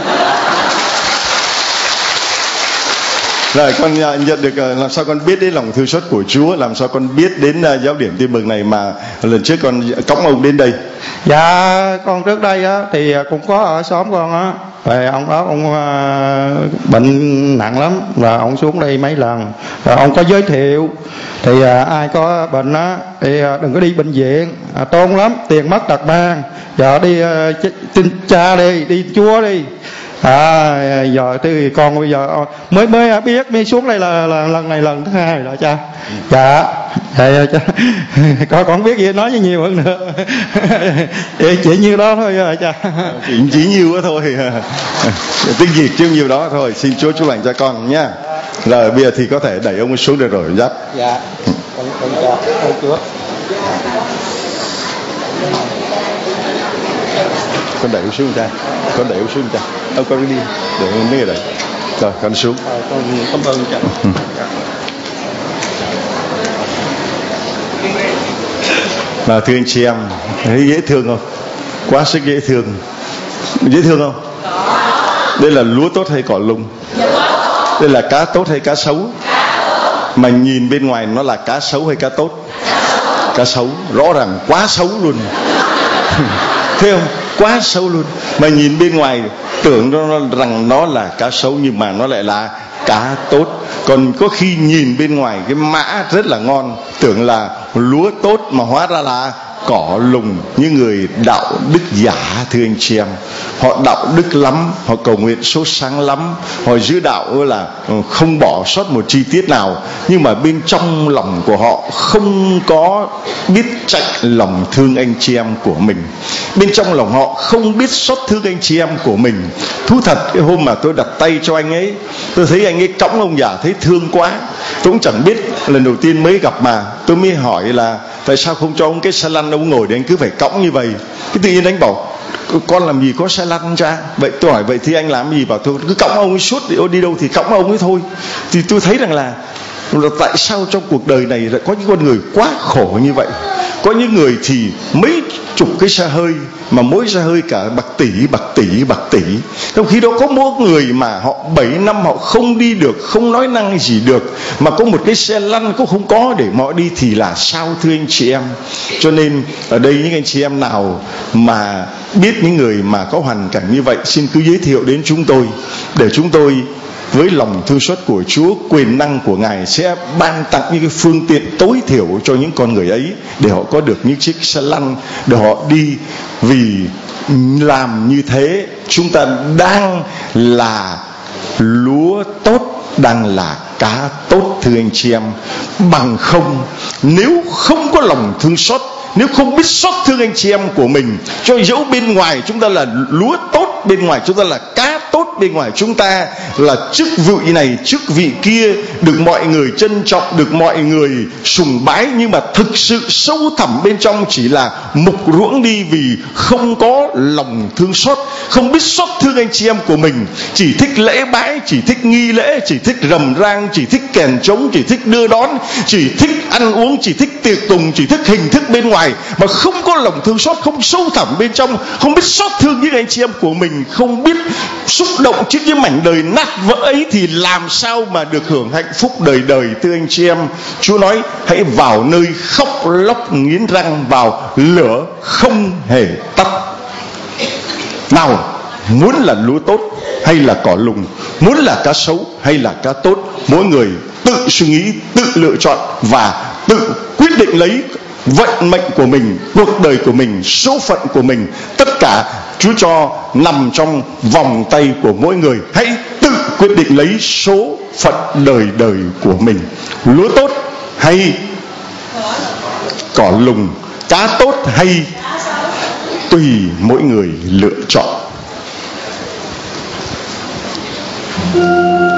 Rồi con nhận được, làm sao con biết đến lòng thương xót của Chúa, làm sao con biết đến giáo điểm tin mừng này mà lần trước con cõng ông đến đây? Dạ con trước đây á thì cũng có ở xóm con á, rồi ông đó ông uh, bệnh nặng lắm, và ông xuống đây mấy lần, rồi ông có giới thiệu thì uh, ai có bệnh á thì uh, đừng có đi bệnh viện, uh, tốn lắm, tiền mất tật mang, giờ đi uh, tin cha đi, đi Chúa đi. À, giờ thì con bây giờ mới mới biết mới xuống đây là, là lần này lần thứ hai rồi cha. Dạ, dạ cha. Con còn biết gì nói với nhiều hơn nữa. Chỉ, chỉ nhiêu đó thôi rồi cha. Chỉ chỉ nhiêu đó thôi. Tiếng Việt chứ nhiêu đó thôi. Xin Chúa chúc lành cho con nhá. Rồi bây giờ thì có thể đẩy ông xuống được rồi dắt. Dạ. Con con cha, con Chúa. Con đẩy xuống cha, con đẩy xuống cha. Ông con đi, để mấy người đẩy. Rồi con xuống. Rồi con cảm ơn cha. Ừ. Mà thưa anh chị em, thấy dễ thương không? Quá sức dễ thương. Dễ thương không? Đây là lúa tốt hay cỏ lùng? Đây là cá tốt hay cá xấu? Mà nhìn bên ngoài nó là cá xấu hay cá tốt? Cá xấu, rõ ràng quá xấu luôn. Thấy không? Quá xấu luôn. Mà nhìn bên ngoài tưởng nó rằng nó là cá xấu, nhưng mà nó lại là cá tốt. Còn có khi nhìn bên ngoài cái mã rất là ngon, tưởng là lúa tốt mà hóa ra là cỏ lùng, những người đạo đức giả thưa anh chị em. Họ đạo đức lắm, họ cầu nguyện sốt sáng lắm, họ giữ đạo là không bỏ sót một chi tiết nào, nhưng mà bên trong lòng của họ không có biết trách lòng thương anh chị em của mình. Bên trong lòng họ không biết xót thương anh chị em của mình. Thú thật, cái hôm mà tôi đặt tay cho anh ấy, tôi thấy anh ấy cõng ông già, thấy thương quá. Tôi cũng chẳng biết, lần đầu tiên mới gặp mà tôi mới hỏi là tại sao không cho ông cái xe lăn ông ngồi để anh cứ phải cõng như vậy. Cái tự nhiên anh bảo con làm gì có xe lăn cha. Vậy tôi hỏi vậy thì anh làm gì? Bảo tôi cứ cõng ông ấy suốt, đi đâu thì cõng ông ấy thôi. Thì tôi thấy rằng là, là tại sao trong cuộc đời này lại có những con người quá khổ như vậy. Có những người thì mấy chục cái xe hơi, mà mỗi xe hơi cả bạc tỷ, bạc tỷ, bạc tỷ. Trong khi đó có mỗi người mà họ bảy năm họ không đi được, không nói năng gì được, mà có một cái xe lăn cũng không có để họ đi thì là sao thưa anh chị em. Cho nên ở đây những anh chị em nào mà biết những người mà có hoàn cảnh như vậy, xin cứ giới thiệu đến chúng tôi, để chúng tôi với lòng thương xót của Chúa, quyền năng của Ngài sẽ ban tặng những cái phương tiện tối thiểu cho những con người ấy, để họ có được những chiếc xe lăn để họ đi. Vì làm như thế chúng ta đang là lúa tốt, đang là cá tốt thưa anh chị em. Bằng không, nếu không có lòng thương xót, nếu không biết xót thương anh chị em của mình, cho dẫu bên ngoài chúng ta là lúa tốt, bên ngoài chúng ta là cá tốt, bên ngoài chúng ta là chức vị này chức vị kia, được mọi người trân trọng, được mọi người sùng bái, nhưng mà thực sự sâu thẳm bên trong chỉ là mục ruỗng đi, vì không có lòng thương xót, không biết xót thương anh chị em của mình, chỉ thích lễ bái, chỉ thích nghi lễ, chỉ thích rầm rang, chỉ thích kèn trống, chỉ thích đưa đón, chỉ thích ăn uống, chỉ thích tiệc tùng, chỉ thích hình thức bên ngoài, mà không có lòng thương xót, không sâu thẳm bên trong, không biết xót thương những anh chị em của mình, không biết xúc động trước những mảnh đời nát vỡ ấy, thì làm sao mà được hưởng hạnh phúc đời đời thưa anh chị em. Chúa nói hãy vào nơi khóc lóc nghiến răng, vào lửa không hề tắt. Nào, muốn là lúa tốt hay là cỏ lùng, muốn là cá sấu hay là cá tốt, mỗi người tự suy nghĩ, tự lựa chọn và tự quyết định lấy vận mệnh của mình, cuộc đời của mình, số phận của mình. Tất cả Chúa cho nằm trong vòng tay của mỗi người. Hãy tự quyết định lấy số phận đời đời của mình, lúa tốt hay cỏ lùng, cá tốt hay tùy mỗi người lựa chọn.